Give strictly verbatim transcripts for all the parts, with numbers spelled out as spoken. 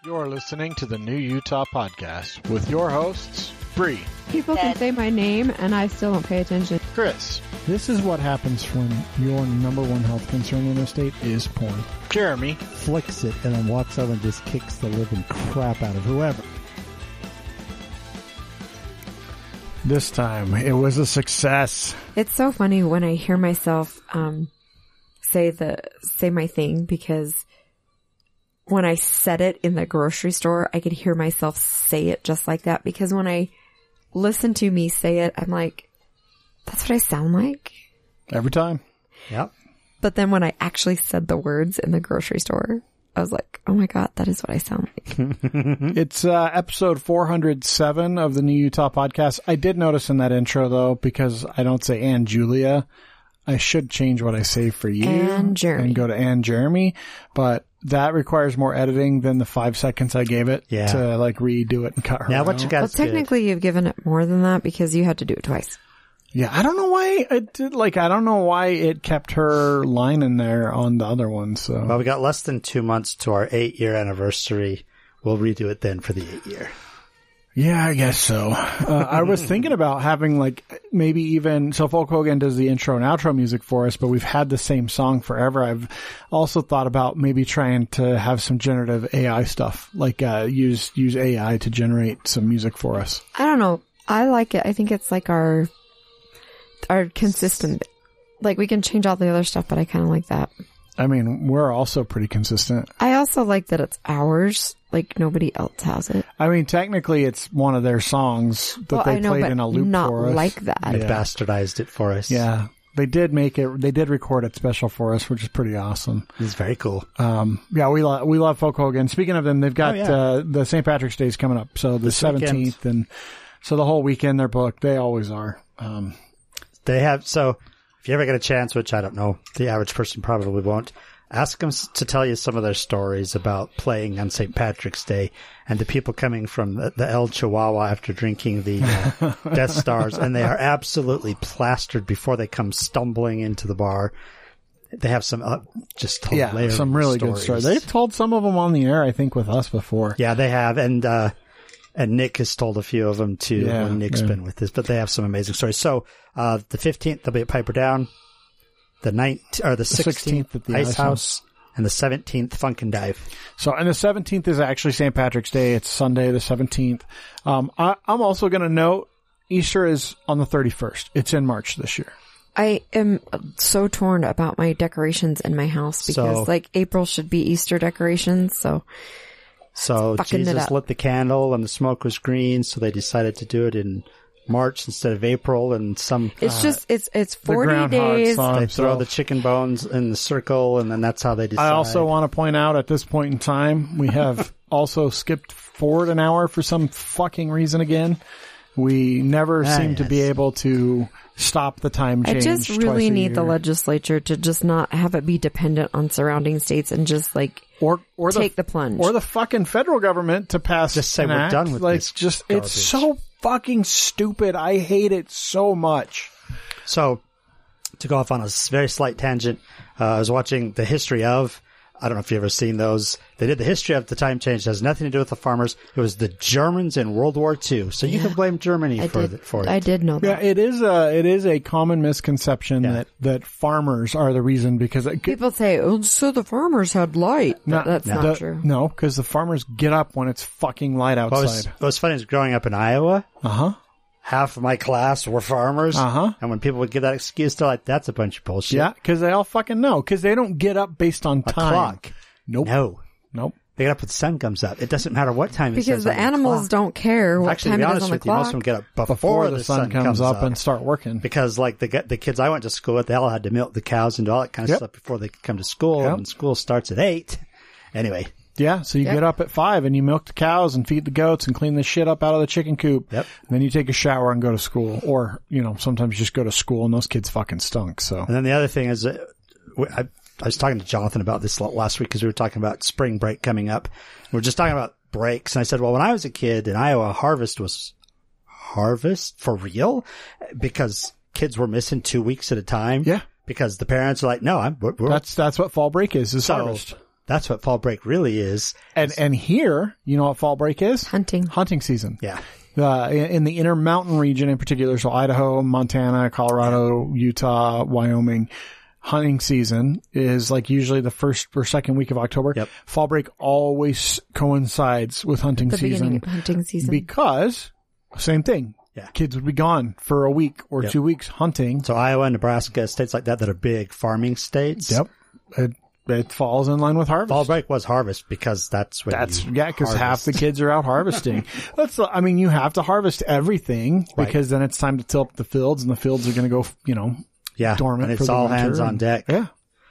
You're listening to the New Utah Podcast with your hosts, Bree, People can say my name and I still don't pay attention. Chris, This is what happens when your number one health concern in the state is porn. Jeremy, Flicks it and then walks over and just kicks the living crap out of whoever. This time, it was a success. It's so funny when I hear myself um, say the say my thing, because when I said it in the grocery store, I could hear myself say it just like that. Because when I listen to me say it, I'm like, that's what I sound like. Every time. Yep. But then when I actually said the words in the grocery store, I was like, oh my God, that is what I sound like. It's uh, episode four hundred seven of the New Utah Podcast. I did notice in that intro, though, because I don't say Ann Julia, I should change what I say for you. Ann Jeremy. And go to Ann Jeremy. But that requires more editing than the five seconds I gave it Yeah. to like redo it and cut her Now, out. what you Well, guys did. technically, you've given it more than that because you had to do it twice. Yeah, I don't know why it did, like, I don't know why it kept her line in there on the other one, so. Well, we got less than two months to our eight-year anniversary. We'll redo it then for the eight-year. Yeah, I guess so. Uh, I was thinking about having, like, maybe even, so Folk Hogan does the intro and outro music for us, but we've had the same song forever. I've also thought about maybe trying to have some generative A I stuff, like, uh, use, use A I to generate some music for us. I don't know. I like it. I think it's like our, our consistent, like we can change all the other stuff, but I kind of like that. I mean, we're also pretty consistent. I also like that it's ours. Like nobody else has it. I mean, technically it's one of their songs that Well, they I know, played but in a loop not for us. like that. They Yeah. bastardized it for us. Yeah. They did make it, they did record it special for us, which is pretty awesome. It's very cool. Um, yeah, we love, we love Folk Hogan. Speaking of them, they've got, Oh, yeah. uh, the Saint Patrick's Day is coming up. So the This weekend. seventeenth and so the whole weekend they're booked. They always are. Um, They have, so if you ever get a chance, which I don't know, the average person probably won't, ask them s- to tell you some of their stories about playing on Saint Patrick's Day and the people coming from the, the El Chihuahua after drinking the uh, Death Stars, and they are absolutely plastered before they come stumbling into the bar. They have some uh, just yeah, hilarious some really good stories. They've told some of them on the air, I think, with us before. Yeah, they have, and uh, and Nick has told a few of them too. Yeah, when Nick's yeah. been with us, but they have some amazing stories. So uh, the fifteenth they'll be at Piper Down, the ninth or the sixteenth at the Ice Ice House, and the seventeenth Funk and Dive. So, and the seventeenth is actually Saint Patrick's Day. It's Sunday, the seventeenth. Um, I, I'm also going to note Easter is on the thirty-first. It's in March this year. I am so torn about my decorations in my house because So- like April should be Easter decorations. So So fucking it Jesus up. lit the candle, and the smoke was green. So they decided to do it in March instead of April, and some it's just, it's, it's The forty groundhog days. song. they throw So- the chicken bones in the circle, and then that's how they decide. I also want to point out at this point in time, we have also skipped forward an hour for some fucking reason again. We never Ah, seem to be yes. able to stop the time I change. just twice really a need the year. legislature to just not have it be dependent on surrounding states and just like or or take the, the plunge. or the fucking federal government to pass Just say an we're act. done with like this just garbage. it's so fucking stupid. I hate it so much. So, to go off on a s- very slight tangent, uh, I was watching the history of, I don't know if you've ever seen those. They did the history of the time change. It has nothing to do with the farmers. It was the Germans in World War Two. So you can blame Germany I for, did, the, for it. I did know Yeah, that. it is a it is a common misconception Yeah. that that farmers are the reason because it, People say, oh, so the farmers had light. No, That's no. not The- true. No, because the farmers get up when it's fucking light What was, outside. what was funny is growing up in Iowa, Uh huh. half of my class were farmers. Uh-huh. And when people would give that excuse, they're like, that's a bunch of bullshit. Yeah, because they all fucking know. Because they don't get up based on A time. clock. Nope. No. Nope. They get up when the sun comes up. It doesn't matter what time it Because says the on animals clock. don't care what Actually, to time be it is honest on the with you, most of clock. them get up before, Before the, sun, comes, up, and start working. Because like the the kids I went to school with, they all had to milk the cows and do all that kind of Yep. stuff before they could come to school. Yep. And school starts at eight. Anyway, Yeah, so you Yep. get up at five and you milk the cows and feed the goats and clean the shit up out of the chicken coop. Yep. And then you take a shower and go to school. Or, you know, sometimes you just go to school and those kids fucking stunk, so. and then the other thing is, uh, we- I, I was talking to Jonathan about this last week because we were talking about spring break coming up. We were just talking about breaks, and I said, well, when I was a kid in Iowa, harvest was harvest for real because kids were missing two weeks at a time. Yeah. Because the parents are like, no, I'm, we're, we're That's, that's what fall break is, is So, harvest. that's what fall break really is. And and here, you know what fall break is? Hunting. Hunting season. Yeah. Uh, in, in the Intermountain region in particular, so Idaho, Montana, Colorado, Utah, Wyoming, hunting season is like usually the first or second week of October. Yep. Fall break always coincides with hunting The beginning season of hunting season. because same thing. Yeah. Kids would be gone for a week or Yep. two weeks hunting. So Iowa, Nebraska, states like that that are big farming states. Yep. It, it falls in line with harvest. Fall break was harvest because that's when That's you yeah, because half harvest. the kids are out harvesting. That's I mean, you have to harvest everything Right. because then it's time to till up the fields, and the fields are going to go, you know, yeah, dormant. and for it's the all winter. hands on deck. Yeah,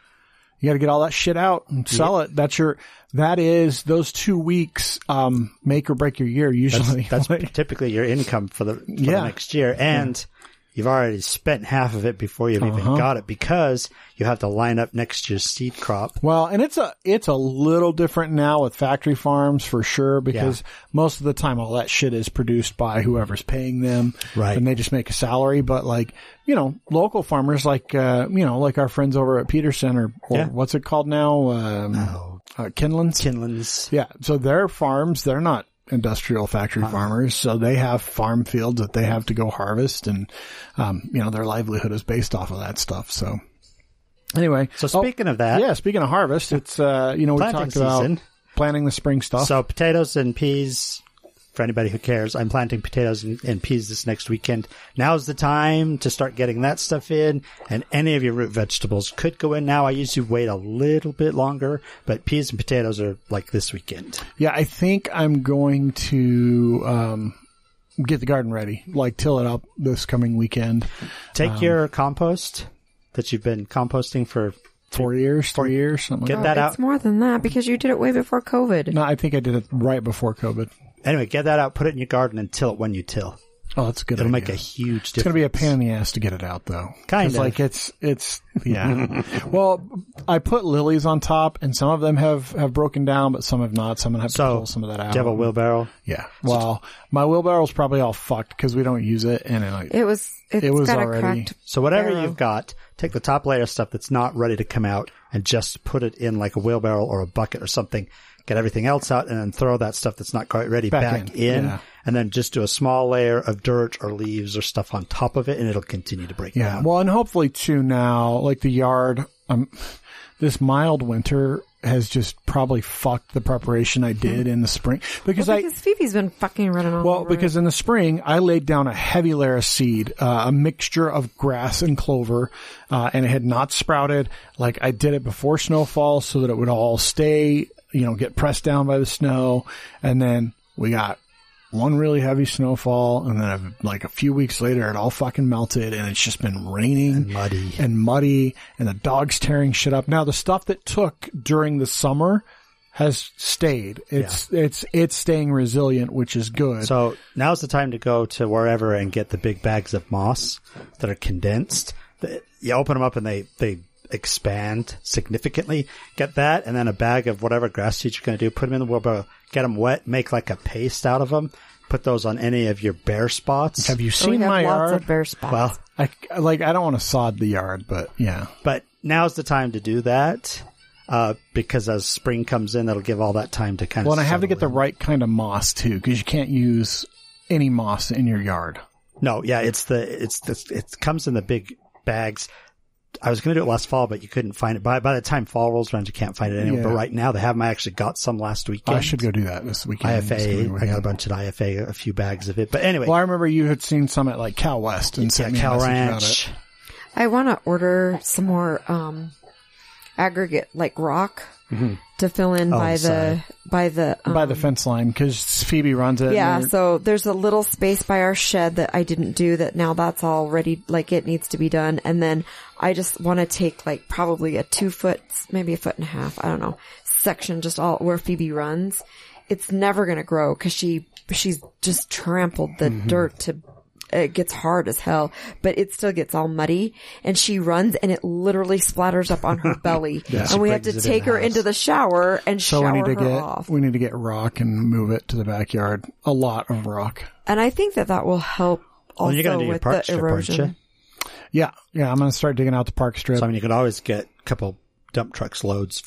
you got to get all that shit out and sell it. That's your that is those two weeks um make or break your year usually. That's Like, typically your income for the, for Yeah. the next year, and you've already spent half of it before you've even Uh-huh. got it because you have to line up next year's seed crop. well, and it's a it's a little different now with factory farms for sure because most of the time all that shit is produced by whoever's paying them, Right. And they just make a salary. But like you know, local farmers like uh you know like our friends over at Peterson or, or Yeah. what's it called now, um, Oh, uh, Kinlands. Kinlands. Yeah, so their farms, they're not industrial factory farmers, so they have farm fields that they have to go harvest, and um, you know their livelihood is based off of that stuff. So anyway, So speaking of that, yeah, speaking of harvest, it's uh, you know we Planting talked about season. planting the spring stuff. So potatoes and peas, for anybody who cares, I'm planting potatoes and, and peas this next weekend. Now's the time to start getting that stuff in, and any of your root vegetables could go in now. I usually wait a little bit longer, but peas and potatoes are like this weekend. yeah, I think I'm going to um, get the garden ready, like till it up this coming weekend. Take Um, your compost that you've been composting for, Four years, three years, something Get like that Oh, out. it's more than that because you did it way before COVID. that. No, I think I did it right before COVID. Anyway, get that out, put it in your garden and till it when you till. Oh, that's a good. It'll idea. make a huge difference. It's going to be a pain in the ass to get it out, though. Kind 'Cause, of. like it's it's yeah. Well, I put lilies on top, and some of them have have broken down, but some have not. So I'm gonna have to So, pull some of that out. Do you have a wheelbarrow? Yeah. Well, my wheelbarrow's probably all fucked because we don't use it, and it, like, It was. It's It was got already- a cracked. So whatever barrel. you've got, take the top layer of stuff that's not ready to come out and just put it in like a wheelbarrow or a bucket or something. Get everything else out and then throw that stuff that's not quite ready Back back, in, in. yeah. And then just do a small layer of dirt or leaves or stuff on top of it and it'll continue to break yeah. down. Well, and hopefully too now, like the yard, um, this mild winter has just probably fucked the preparation I did in the spring because Well, I. because Phoebe's been fucking running all Well, over because it. in the spring, I laid down a heavy layer of seed, uh, a mixture of grass and clover, uh, and it had not sprouted. Like I did it before snowfall so that it would all stay, you know, get pressed down by the snow. And then we got one really heavy snowfall, and then like a few weeks later, it all fucking melted, and it's just been raining And muddy. and muddy, and the dog's tearing shit up. Now, the stuff that took during the summer has stayed. It's it's it's staying resilient, which is good. So now's the time to go to wherever and get the big bags of moss that are condensed. The- You open them up and they, they expand significantly. Get that and then a bag of whatever grass seeds you're going to do. Put them in the wheelbarrow. Get them wet. Make like a paste out of them. Put those on any of your bare spots. Have you So we seen have my lots yard? of bare spots. Well, I, like, I don't want to sod the yard, but yeah. but now's the time to do that. Uh, because as spring comes in, that'll give all that time to kind of Well, and I have to settle get the in. right kind of moss too, because you can't use any moss in your yard. No, yeah, it's the, it's the, it comes in the big bags. I was going to do it last fall, but you couldn't find it. By by the time fall rolls around, you can't find it anywhere. Yeah. But right now, they have them. I actually got some last weekend. I should go do that this weekend. I this F A. coming I got a weekend. bunch at I F A, a few bags of it. But anyway, Well, I remember you had seen some at like Cal West and yeah, sent me a Cal message about Ranch. it. I want to order some more um, aggregate, like rock, to fill in Oh, by the sorry. by the um, By the fence line, because Phoebe runs it. yeah. and they're- So there's a little space by our shed that I didn't do that now that's all ready, like it needs to be done. And then I just want to take like probably a two foot, maybe a foot and a half, I don't know, section just all where Phoebe runs. It's never going to grow because she she's just trampled the dirt to. It gets hard as hell, but it still gets all muddy, and she runs and it literally splatters up on her belly. She And we have to brings it in take the her house. into the shower and so shower we need to her get off. we need to get rock and move it to the backyard. A lot of rock. And I think that that will help also well, you're going to do your with park the strip, aren't erosion. you? Yeah, yeah. I'm gonna start digging out the park strip. So I mean, you could always get a couple dump trucks loads for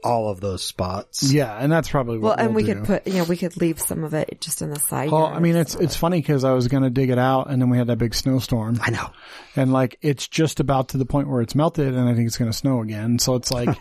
all of those spots. Yeah, and that's probably Well, what and we'll we do. could put, you know, we could leave some of it just in the side. Well, yard I mean, it's so it's that- funny because I was going to dig it out, and then we had that big snowstorm. I know. And like, it's just about to the point where it's melted, and I think it's going to snow again. So it's like,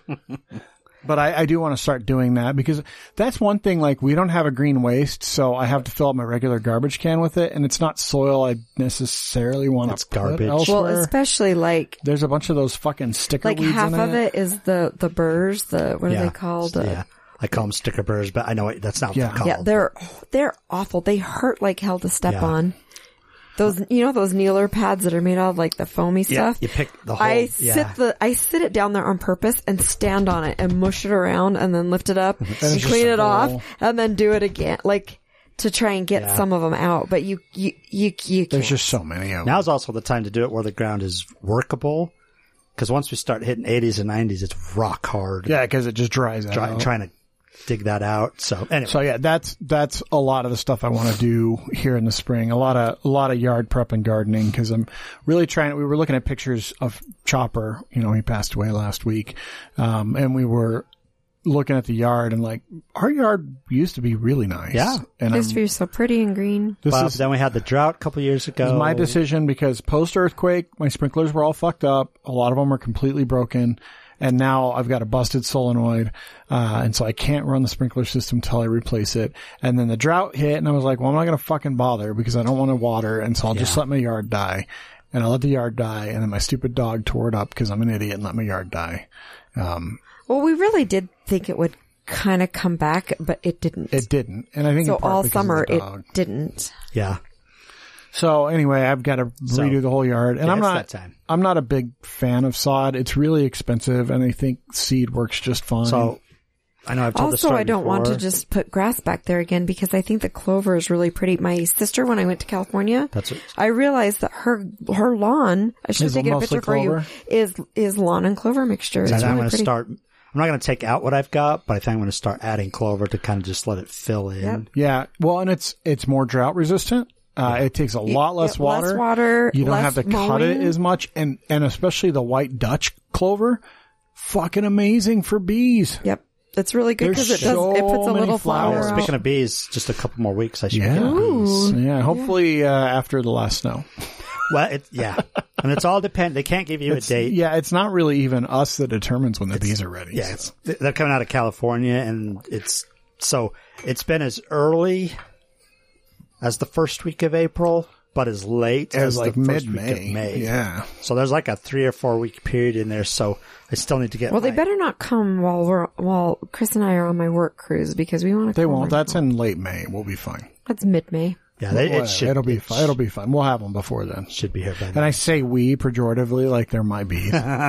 but I, I do want to start doing that because that's one thing. Like, we don't have a green waste, so I have to fill up my regular garbage can with it, and it's not soil I necessarily want It's to put garbage. elsewhere. Well, especially like There's a bunch of those fucking sticker like weeds half in of it. it is the the burrs. The what are Yeah. they called? Uh, Yeah. I call them sticker burrs, but I know it, that's not what Yeah. they're called. Yeah, they're they're awful. They hurt like hell to step Yeah. on. Those, you know, those kneeler pads that are made out of like the foamy Yeah, stuff. you pick the whole. I yeah. sit the I sit it down there on purpose and stand on it and mush it around and then lift it up and just clean a it bowl. off and then do it again, like to try and get Yeah. some of them out. But you you you you There's can't. just so many of them. Now's also the time to do it where the ground is workable. Because once we start hitting eighties and nineties, it's rock hard. Yeah, because it just dries out. Try, trying to dig that out. So anyway, So yeah, that's that's a lot of the stuff I want to do here in the spring. A lot of a lot of yard prep and gardening because I'm really trying. We were looking at pictures of Chopper. You know, he passed away last week, um, and we were looking at the yard and like our yard used to be really nice. Yeah. and It used I'm, to be so pretty and green. this but is then we had the drought a couple years ago. my decision because post earthquake, my sprinklers were all fucked up. A lot of them are completely broken. And now I've got a busted solenoid, uh, and so I can't run the sprinkler system till I replace it. And then the drought hit, and I was like, well, I'm not going to fucking bother because I don't want to water, and so I'll just Yeah. let my yard die. And I let the yard die, and then my stupid dog tore it up because I'm an idiot and let my yard die. Um, Well, we really did think it would kind of come back, but it didn't. it didn't. And I think so in part all because of summer the it dog. didn't. Yeah. So anyway, I've got to So, redo the whole yard, and yeah, I'm it's not. that time. I'm not a big fan of sod. It's really expensive, and I think seed works just fine. So I know I've told the Also, story I don't want to before. just put grass back there again because I think the clover is really pretty. My sister, when I went to California, That's what, I realized that her her lawn, I should Is have taken a mostly picture for you, clover? is is lawn and clover mixture. It's I'm really going to pretty. start. I'm not going to take out what I've got, but I think I'm going to start adding clover to kind of just let it fill in. Yep. yeah, well, and it's it's more drought resistant. Uh, it takes a lot less Yeah, water. Less water. You don't less have to cut it mowing. as much, and and especially the white Dutch clover, fucking amazing for bees. Yep. It's really good because There's it does, so it puts a many little flower flowers. out. Speaking of bees, just a couple more weeks, I should Yeah, get bees. yeah. Hopefully uh, after the last snow. Well, it, yeah, and it's all depend. They can't give you a date. Yeah, it's not really even us that determines when the bees are ready. Yeah, it's, they're coming out of California, and it's so it's been as early as the first week of April, but as late as as like the first mid week of May. May. Yeah. So there's like a three or four week period in there. So I still need to get. Well, they my- better not come while we're while Chris and I are on my work cruise because we want to. They won't. That's in late May. We'll be fine. That's mid May. Yeah, they, Well, it should. it'll be it fine. It'll be fine. We'll have them before then. should be here by And then. I say we pejoratively like they're my bees.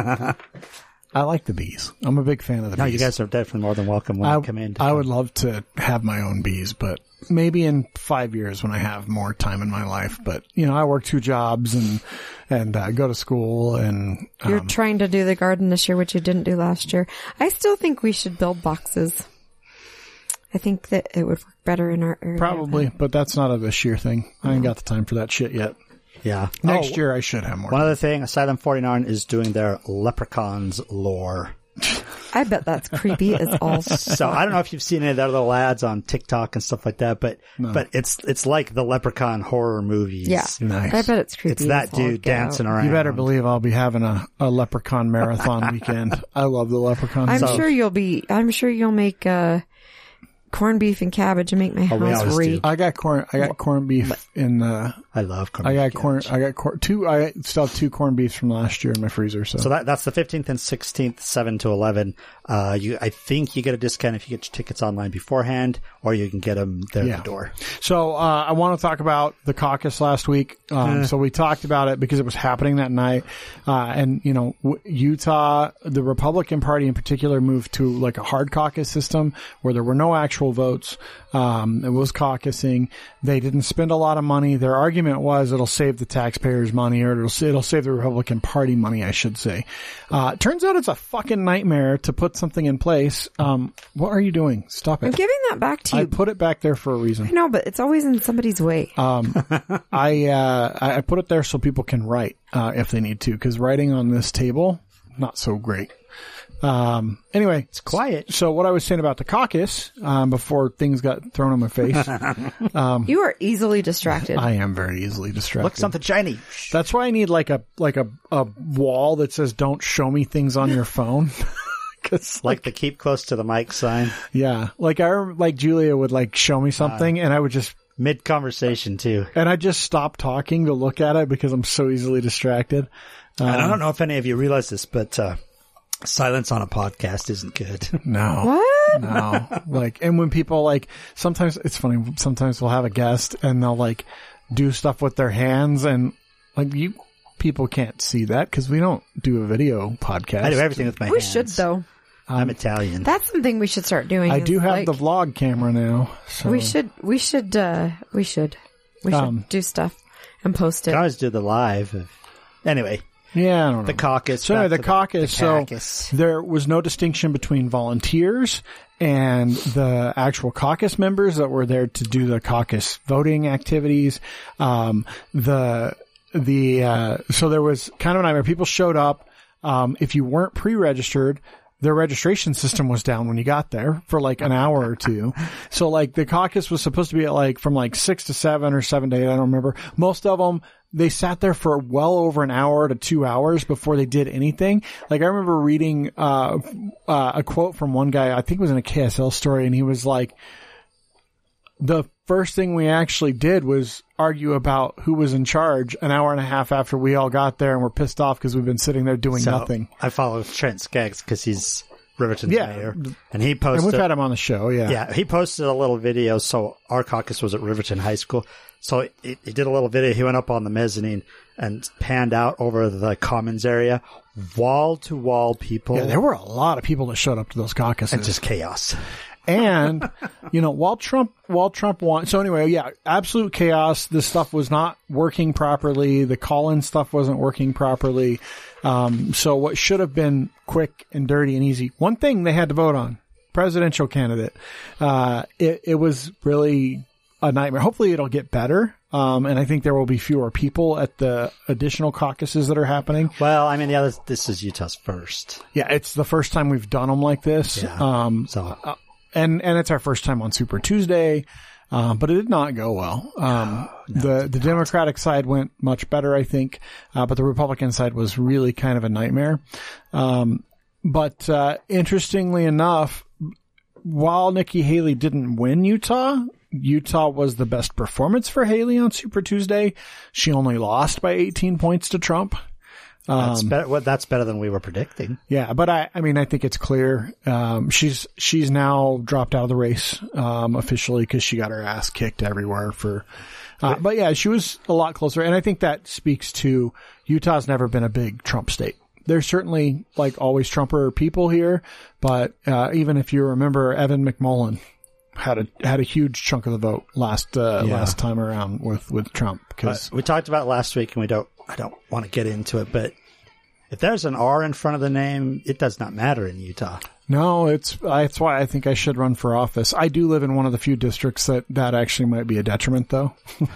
I like the bees. I'm a big fan of the No, bees. you guys are definitely more than welcome when I, you come in. to I come. would love to have my own bees, but maybe in five years when I have more time in my life. But, you know, I work two jobs and, and, uh, go to school and, You're um, trying to do the garden this year, which you didn't do last year. I still think we should build boxes. I think that it would work better in our area. probably, but that's not a this year thing. I ain't got the time for that shit yet. Yeah. Next Oh, year I should have more. One other thing, Asylum forty-nine is doing their leprechauns lore. I bet that's creepy as all. So I don't know if you've seen any of the other ads on TikTok and stuff like that, but but it's it's like the Leprechaun horror movies. Yeah. Nice. I bet it's creepy. It's that as all dude get out. dancing around. You better believe I'll be having a, a leprechaun marathon weekend. I love the leprechaun. I'm stuff. sure you'll be, I'm sure you'll make, uh, corned beef and cabbage and make my Oh, we house always reek. do. I got corn. I got corned beef in. Uh, I love corned I beef got and corn. cabbage. I got corn. Two. I still have two corned beefs from last year in my freezer. So, So that that's the fifteenth and sixteenth, seven to eleven. Uh, you I think you get a discount if you get your tickets online beforehand, or you can get them there Yeah. at the door. so uh, I want to talk about the caucus last week. Um, So we talked about it because it was happening that night, uh, and you know, w- Utah, the Republican Party in particular, moved to like a hard caucus system where there were no actual votes. Um, it was caucusing. They didn't spend a lot of money. Their argument was it'll save the taxpayers money, or it'll it'll save the Republican Party money, I should say. Uh, it turns out it's a fucking nightmare to put something in place. Um, what are you doing? Stop I'm it. giving that back to I you. put it back there for a reason. No, but it's always in somebody's way. I uh, I I put it there so people can write uh, if they need to, because writing on this table not so great. Um, anyway, It's quiet. so what I was saying about the caucus, um, before things got thrown in my face, You are easily distracted. I am very easily distracted. Look, something shiny. That's why I need like a, like a, a wall that says don't show me things on your phone. Cause Like the keep close to the mic sign. yeah, like I, rem- like Julia would like show me something and I would just, Mid conversation, too. and I just stop talking to look at it because I'm so easily distracted. Um, and I don't know if any of you realize this, but uh, silence on a podcast isn't good. No. What? No. Like, and when people like, sometimes it's funny, sometimes we'll have a guest and they'll like do stuff with their hands and like you people can't see that because we don't do a video podcast. I do everything with my We hands. should, though. I'm Italian. That's something we should start doing. I is, do have like, the vlog camera now. So. We should, we should, uh, we should, we should Um, do stuff and post I it. can always do the live. Anyway, Yeah, I don't know. the caucus. So anyway, back the to caucus. the So caucus. there was no distinction between volunteers and the actual caucus members that were there to do the caucus voting activities. Um, the the uh, so there was kind of a nightmare. People showed up. Um, if you weren't pre-registered, their registration system was down when you got there for like an hour or two. So like the caucus was supposed to be at like from like six to seven or seven to eight. I don't remember. Most of them, they sat there for well over an hour to two hours before they did anything. Like I remember reading, uh, uh, a quote from one guy, I think it was in a K S L story, and he was like, the first thing we actually did was argue about who was in charge an hour and a half after we all got there and we're pissed off because we've been sitting there doing So, nothing. I follow Trent Skaggs because he's Riverton's Yeah. mayor. And he And posted. we've had him on the show, yeah. Yeah, he posted a little video. So our caucus was at Riverton High School. So he, he did a little video. He went up on the mezzanine and panned out over the commons area, wall to wall people, Yeah, there were a lot of people that showed up to those caucuses. and just chaos. And, you know, while Trump, while Trump won, so anyway, yeah, absolute chaos. This stuff was not working properly. The call-in stuff wasn't working properly. Um, so what should have been quick and dirty and easy, one thing they had to vote on, presidential candidate. Uh, it, it was really a nightmare. Hopefully it'll get better. Um, and I think there will be fewer people at the additional caucuses that are happening. Well, I mean, the other, this is Utah's first. Yeah, it's the first time we've done them like this. Yeah. Um, So and and it's our first time on Super Tuesday, uh, but it did not go well. Um, the the Democratic side went much better, I think, uh, but the Republican side was really kind of a nightmare. Um, but uh, interestingly enough, while Nikki Haley didn't win Utah, Utah was the best performance for Haley on Super Tuesday. She only lost by eighteen points to Trump. that's better. Well, that's better than we were predicting. Yeah, but I, I mean, I think it's clear. Um, she's, she's now dropped out of the race, um, officially because she got her ass kicked everywhere for, uh, but yeah, she was a lot closer. And I think that speaks to Utah's never been a big Trump state. There's certainly like always Trumper people here, but, uh, even if you remember Evan McMullen had a, had a huge chunk of the vote last, uh, Yeah. last time around with, with Trump because We talked about it last week, and we don't. I don't want to get into it, but if there's an R in front of the name, it does not matter in Utah. No, it's that's why I think I should run for office. I do live in one of the few districts that that actually might be a detriment, though.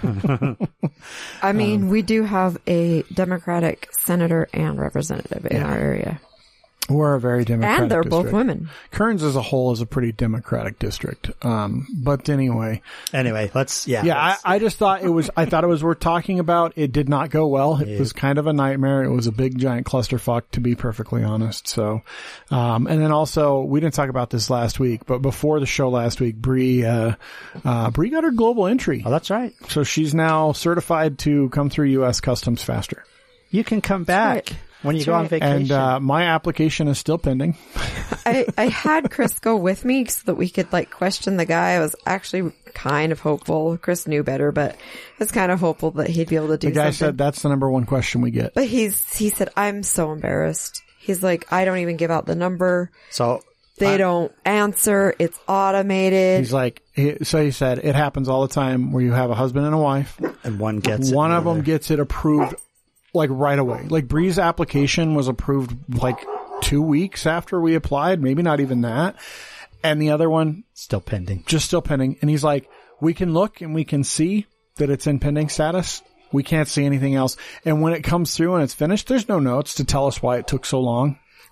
I mean, Um, we do have a Democratic senator and representative in our area. We're a very democratic And they're district. both women. Kearns as a whole is a pretty democratic district. Um, but anyway, Anyway, let's. Yeah. yeah, I, let's- I just thought it was, I thought it was worth talking about. It did not go well. It was kind of a nightmare. It was a big giant clusterfuck, to be perfectly honest. So, um, and then also, we didn't talk about this last week, but before the show last week, Bree, uh, uh, Bree got her global entry. oh, that's right. So she's now certified to come through U S Customs faster. You can come back right. when you That's go on right. vacation. And uh, my application is still pending. I, I had Chris go with me so that we could like question the guy. I was actually kind of hopeful. Chris knew better, but I was kind of hopeful that he'd be able to do The guy something. said that's the number one question we get. But he's, he said, I'm so embarrassed. He's like, I don't even give out the number. so They I- don't answer. It's automated. He's like, he, so he said, it happens all the time where you have a husband and a wife. and one gets it, One and of the them other- gets it approved like right away. Like Bree's application was approved like two weeks after we applied, maybe not even that. And the other one still pending. just still pending. And he's like, we can look and we can see that it's in pending status. We can't see anything else. And when it comes through and it's finished, there's no notes to tell us why it took so long.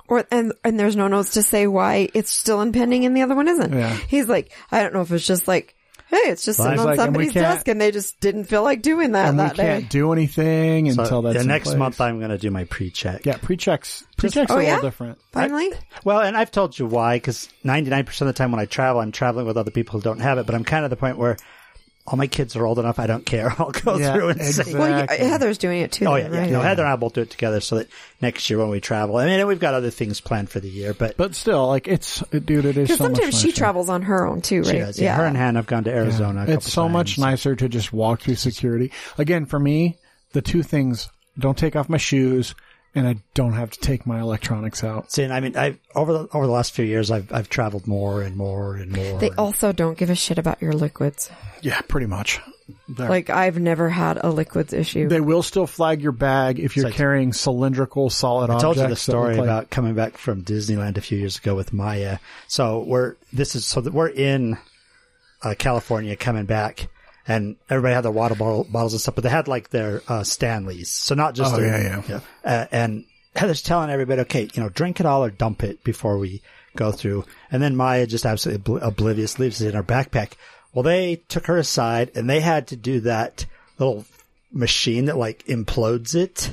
Or and and there's no notes to say why it's still impending and the other one isn't. Yeah. He's like, I don't know if it's just like, hey, it's just Well, sitting he's on like, and we somebody's can't- desk and they just didn't feel like doing that And we that day. can't do anything So, until that's yeah, in next place. month I'm going to do my pre-check. Yeah, pre-checks. Pre-checks Oh, are a yeah? little different. Finally, Well, and I've told you why, because ninety-nine percent of the time when I travel, I'm traveling with other people who don't have it, but I'm kind of the point where all my kids are old enough, I don't care. I'll go Yeah, through and say, exactly. well, yeah, Heather's doing it too. oh, then, yeah, yeah. right? No, Heather and I will do it together so that next year when we travel, I mean, we've got other things planned for the year, but, But still, like, it's, dude, it is Because so much sometimes she nicer. travels on her own too, right? she does. Yeah. Her and Hannah have gone to Arizona. a couple It's so much times. nicer to just walk through security. Again, for me, the two things, don't take off my shoes, and I don't have to take my electronics out. See, and I mean, I over the over the last few years, I've I've traveled more and more and more. They and- also don't give a shit about your liquids. Yeah, pretty much. They're- Like I've never had a liquids issue. They will still flag your bag if you're It's like- carrying cylindrical solid I objects. told you the that story look like- about coming back from Disneyland a few years ago with Maya. So we're this is so that we're in uh, California coming back, and everybody had their water bottle, bottles and stuff, but they had like their uh, Stanleys. So not just Oh, their, yeah, yeah. Uh, and Heather's telling everybody, okay, you know, drink it all or dump it before we go through. And then Maya just absolutely obl- oblivious leaves it in her backpack. Well, they took her aside and they had to do that little machine that like implodes it.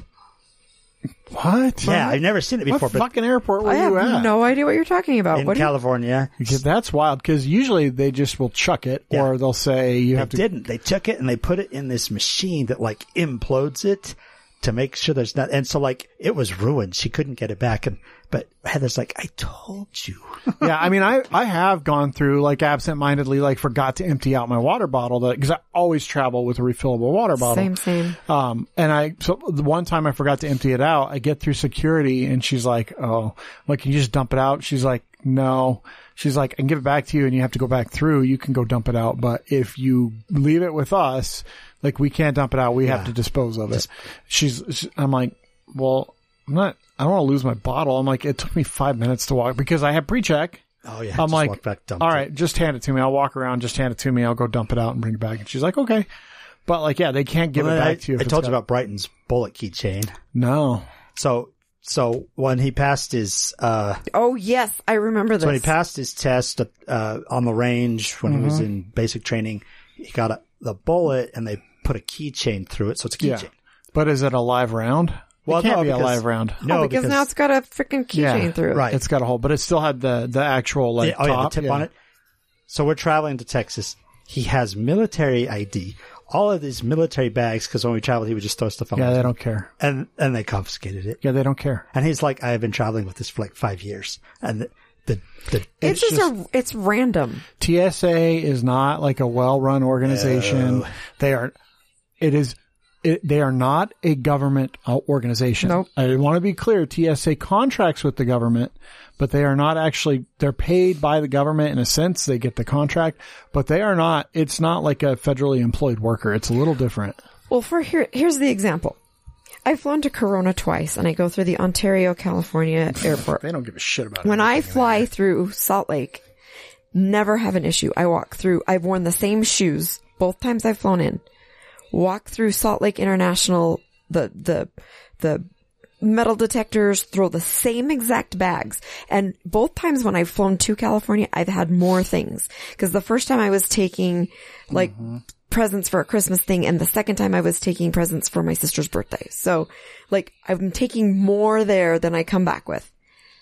What? Yeah, I've never seen it What before, but fucking airport were I have you at? no idea what you're talking about. in What do you- California, Because that's wild. Because usually they just will chuck it, Yeah. or they'll say you they have to. didn't. They took it and they put it in this machine that like implodes it to make sure there's not. And so like it was ruined. She couldn't get it back. And but Heather's like, I told you. Yeah, I mean, I I have gone through like absentmindedly, like forgot to empty out my water bottle because I always travel with a refillable water bottle. Same, same. Um, and I, so the one time I forgot to empty it out, I get through security and she's like, oh, I'm like, can you just dump it out? She's like, no. She's like, I can give it back to you and you have to go back through. You can go dump it out. But if you leave it with us, like we can't dump it out. We have Yeah. to dispose of it. She's, she, I'm like, well, I'm not, I don't want to lose my bottle. I'm like, it took me five minutes to walk because I had pre-check. Oh yeah. I'm just like, walk back, dump all it. right, just hand it to me. I'll walk around, just hand it to me. I'll go dump it out and bring it back. And she's like, okay. But like, yeah, they can't give Well, it I, back to you. if I it's told you got- about Brighton's bullet keychain. No. So so when he passed his uh Oh yes, I remember so when he this. passed his test uh on the range when he was Mm-hmm. in basic training, he got a, the bullet and they put a keychain through it, so it's a Yeah. keychain. But is it a live round? Well, it can't no, be a because- live round. No, oh, because, because now it's got a freaking keychain Yeah, through it. right. It's got a hole, but it still had the, the actual like Yeah, oh yeah, the top. tip Yeah. on it. So we're traveling to Texas. He has military I D, all of these military bags, because when we traveled, he would just throw stuff on. Yeah, with they him. don't care. And and they confiscated it. Yeah, they don't care. And he's like, I have been traveling with this for like five years, and the the, the It's, just, a, it's random. T S A is not like a well-run organization. No. They are, it is, it, they are not a government uh, organization. Nope. I want to be clear. T S A contracts with the government, but they are not actually, they're paid by the government in a sense. They get the contract, but they are not, it's not like a federally employed worker. It's a little different. Well, for here, here's the example. I've flown to Corona twice, and I go through the Ontario, California airport. They don't give a shit about When it. I fly through Salt Lake, never have an issue. I walk through, I've worn the same shoes both times I've flown in. Walk through Salt Lake International, the, the, the metal detectors, throw the same exact bags. And both times when I've flown to California, I've had more things. Cause the first time I was taking like mm-hmm. presents for a Christmas thing, and the second time I was taking presents for my sister's birthday. So like I'm taking more there than I come back with.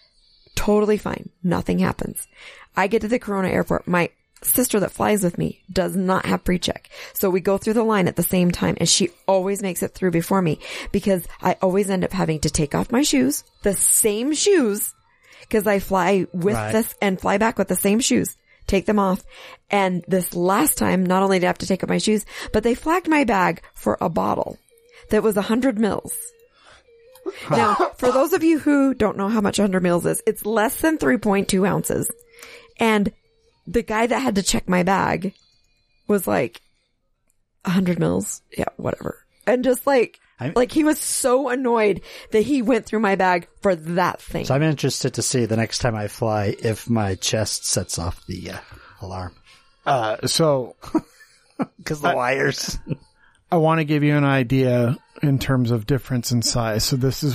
Totally fine. Nothing happens. I get to the Corona airport. My sister that flies with me does not have pre-check. So we go through the line at the same time, and she always makes it through before me because I always end up having to take off my shoes, the same shoes, because I fly with Right. this and fly back with the same shoes. Take them off. And this last time, not only did I have to take off my shoes, but they flagged my bag for a bottle that was a hundred mils. Now, for those of you who don't know how much one hundred mils is, it's less than three point two ounces. And the guy that had to check my bag was like, one hundred mils? Yeah, whatever. And just like, I'm- like he was so annoyed that he went through my bag for that thing. So I'm interested to see the next time I fly if my chest sets off the uh, alarm. Uh, so Because the wires. I want to give you an idea in terms of difference in size. So this is what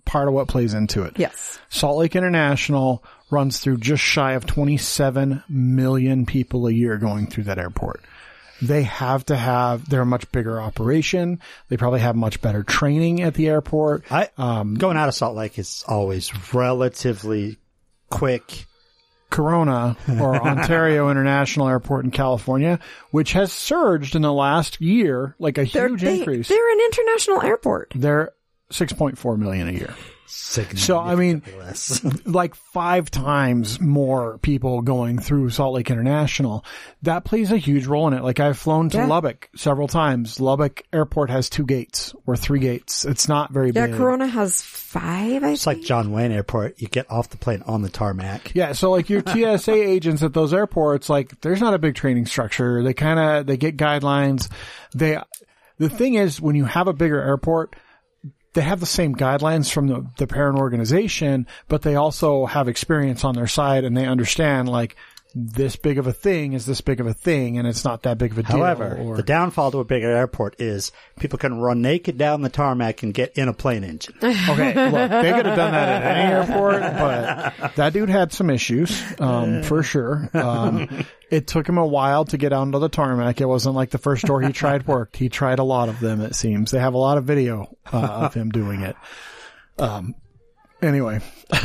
part of what plays into it. Yes. Salt Lake International runs through just shy of twenty-seven million people a year going through that airport. They have to have, they're a much bigger operation. They probably have much better training at the airport. I, um, going out of Salt Lake is always relatively quick. Corona, or Ontario International Airport in California, which has surged in the last year, like a They're, huge they, increase. They're an international airport. They're six point four million a year. So, I mean, less. like five times more people going through Salt Lake International. That plays a huge role in it. Like, I've flown to Yeah. Lubbock several times. Lubbock Airport has two gates or three gates. It's not very Yeah, big. Corona has five, I It's think. like John Wayne Airport. You get off the plane on the tarmac. Yeah, so like your T S A agents at those airports, like there's not a big training structure. They kind of, they get guidelines. They, the thing is, when you have a bigger airport, they have the same guidelines from the, the parent organization, but they also have experience on their side and they understand like this big of a thing is this big of a thing and it's not that big of a deal. However, or, the downfall to a bigger airport is people can run naked down the tarmac and get in a plane engine. okay, look, they could have done that at any airport, but that dude had some issues, um, for sure. Um, it took him a while to get onto the tarmac. It wasn't like the first door he tried worked. He tried a lot of them, it seems. They have a lot of video, uh, of him doing it. Um, anyway.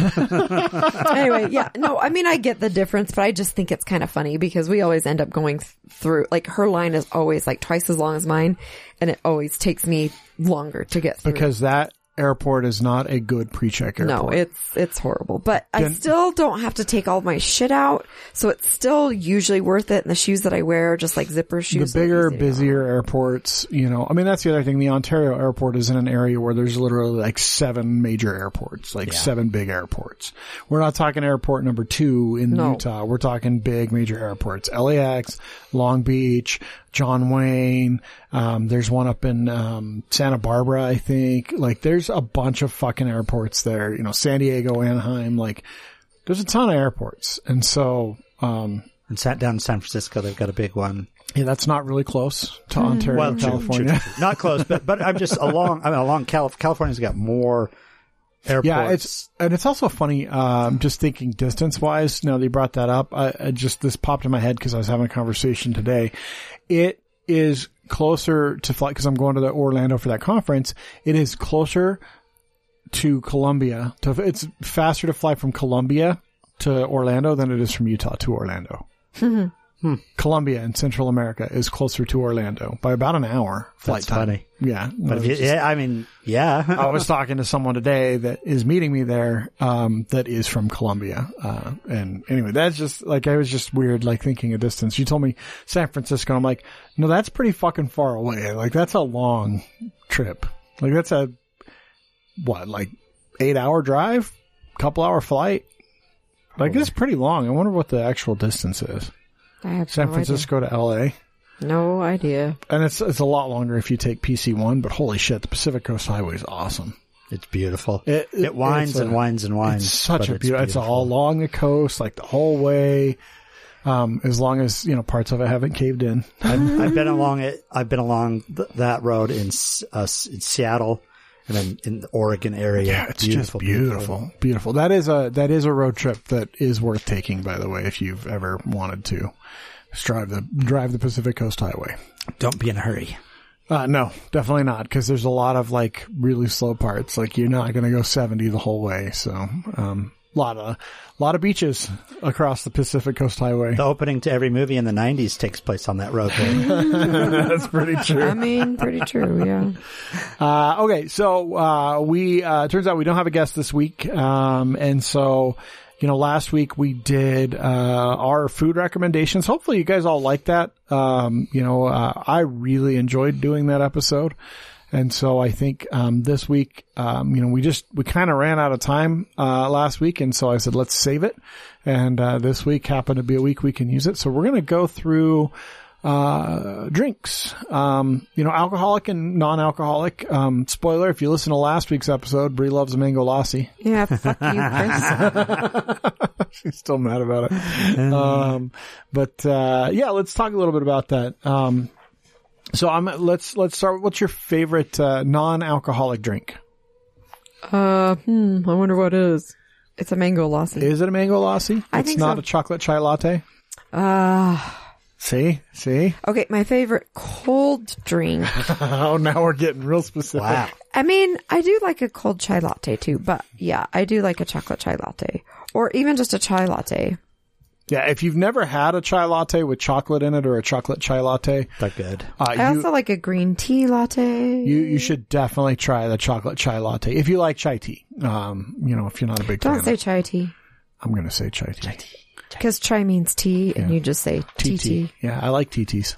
Anyway, yeah. No, I mean, I get the difference, but I just think it's kind of funny because we always end up going th- through, like, her line is always like twice as long as mine, and it always takes me longer to get through. Because that airport is not a good pre-check airport. No, it's it's horrible. But I Then- still don't have to take all my shit out, so it's still usually worth it. And the shoes that I wear are just like zipper shoes. the so bigger, easy to busier airports, you know, I mean, that's the other thing. The Ontario airport is in an area where there's literally like seven major airports, like Yeah. seven big airports. We're not talking airport number two in No. Utah. We're talking big major airports. L A X, Long Beach, John Wayne. Um, there's one up in, um, Santa Barbara, I think. Like, there's a bunch of fucking airports there, you know, San Diego, Anaheim, like, there's a ton of airports. And so, um, And sat down in San Francisco, they've got a big one. yeah, that's not really close to Ontario, Well, true, California. true, true, true. Not close, but but I'm just along. I mean, along Calif- California's got more airports. Yeah, it's and it's also funny. Um, just thinking distance wise. Now that you brought that up, I, I just this popped in my head because I was having a conversation today. It is closer to flight because I'm going to the Orlando for that conference. It is closer to Columbia. To it's faster to fly from Columbia to Orlando than it is from Utah to Orlando. Hmm. Columbia in Central America is closer to Orlando by about an hour flight That's time. funny. Yeah, But if you, yeah, I mean, yeah. I was talking to someone today that is meeting me there, um, that is from Colombia. Uh, and anyway, that's just like, I was just weird, like thinking of distance. You told me San Francisco. I'm like, no, that's pretty fucking far away. Like, that's a long trip. Like, that's a, what, like eight hour drive, couple hour flight. Like, it's pretty long. I wonder what the actual distance is. I have San no Francisco to L A. idea. No idea. And it's, it's a lot longer if you take P C one, but holy shit, the Pacific Coast Highway is awesome. It's beautiful. It- It, it- winds it's a- and winds and winds. It's such but a beautiful, it's all along the coast, like the whole way. Um, as long as, you know, parts of it haven't caved in. I've, I've been along it. I've been along th- that road in, S- uh, S- in Seattle and then in the Oregon area. Yeah, it's just beautiful, beautiful. That is a, that is a road trip that is worth taking, by the way, if you've ever wanted to. Just drive the, drive the Pacific Coast Highway. Don't be in a hurry. Uh, no, definitely not, because there's a lot of like really slow parts. Like you're not going to go seventy the whole way. So, um, lot of, lot of beaches across the Pacific Coast Highway. The opening to every movie in the nineties takes place on that road there. That's pretty true. I mean, pretty true. Yeah. Uh, okay. So, uh, we, uh, turns out we don't have a guest this week. Um, and so, you know, last week we did, uh, our food recommendations. Hopefully you guys all like that. Um, you know, uh, I really enjoyed doing that episode. And so I think, um, this week, um, you know, we just, we kind of ran out of time, uh, last week. And so I said, let's save it. And, uh, this week happened to be a week we can use it. So we're going to go through, uh, drinks, um, you know, alcoholic and non-alcoholic. Um, spoiler, if you listen to last week's episode, Brie loves a mango lassi. Yeah. Fuck you, Chris. She's still mad about it. Um, but, uh, yeah, let's talk a little bit about that. Um, so I'm, let's, let's start. What's your favorite, uh, non-alcoholic drink? Uh, hmm, I wonder what it is. It's a mango lassi. Is it a mango lassi? I it's think not so. a chocolate chai latte. Uh, See? See? okay, my favorite cold drink. Oh, now we're getting real specific. Wow. I mean, I do like a cold chai latte too, but yeah, I do like a chocolate chai latte. Or even just a chai latte. Yeah, if you've never had a chai latte with chocolate in it or a chocolate chai latte, They're good. uh, I you, also like a green tea latte. you you should definitely try the chocolate chai latte if you like chai tea. Um, you know, if you're not a big Don't fan. say of, chai tea. I'm going to say chai tea. Because chai means tea, and you just say tea tea. Yeah, I like T Ts.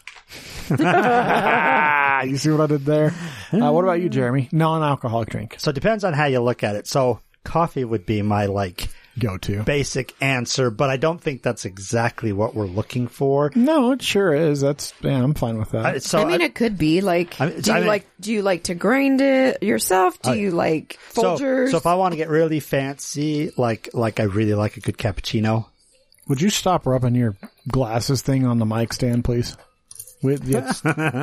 You see what I did there? Uh, what about you, Jeremy? Non-alcoholic drink. So it depends on how you look at it. So coffee would be my like Go to. basic answer, but I don't think that's exactly what we're looking for. No, it sure is. That's yeah, I'm fine with that. Uh, so I mean, I- it could be like. I mean, do you I mean- like? Do you like to grind it yourself? Do you like so, Folgers? so if I want to get really fancy, like like I really like a good cappuccino. Would you stop rubbing your glasses thing on the mic stand, please? With it's,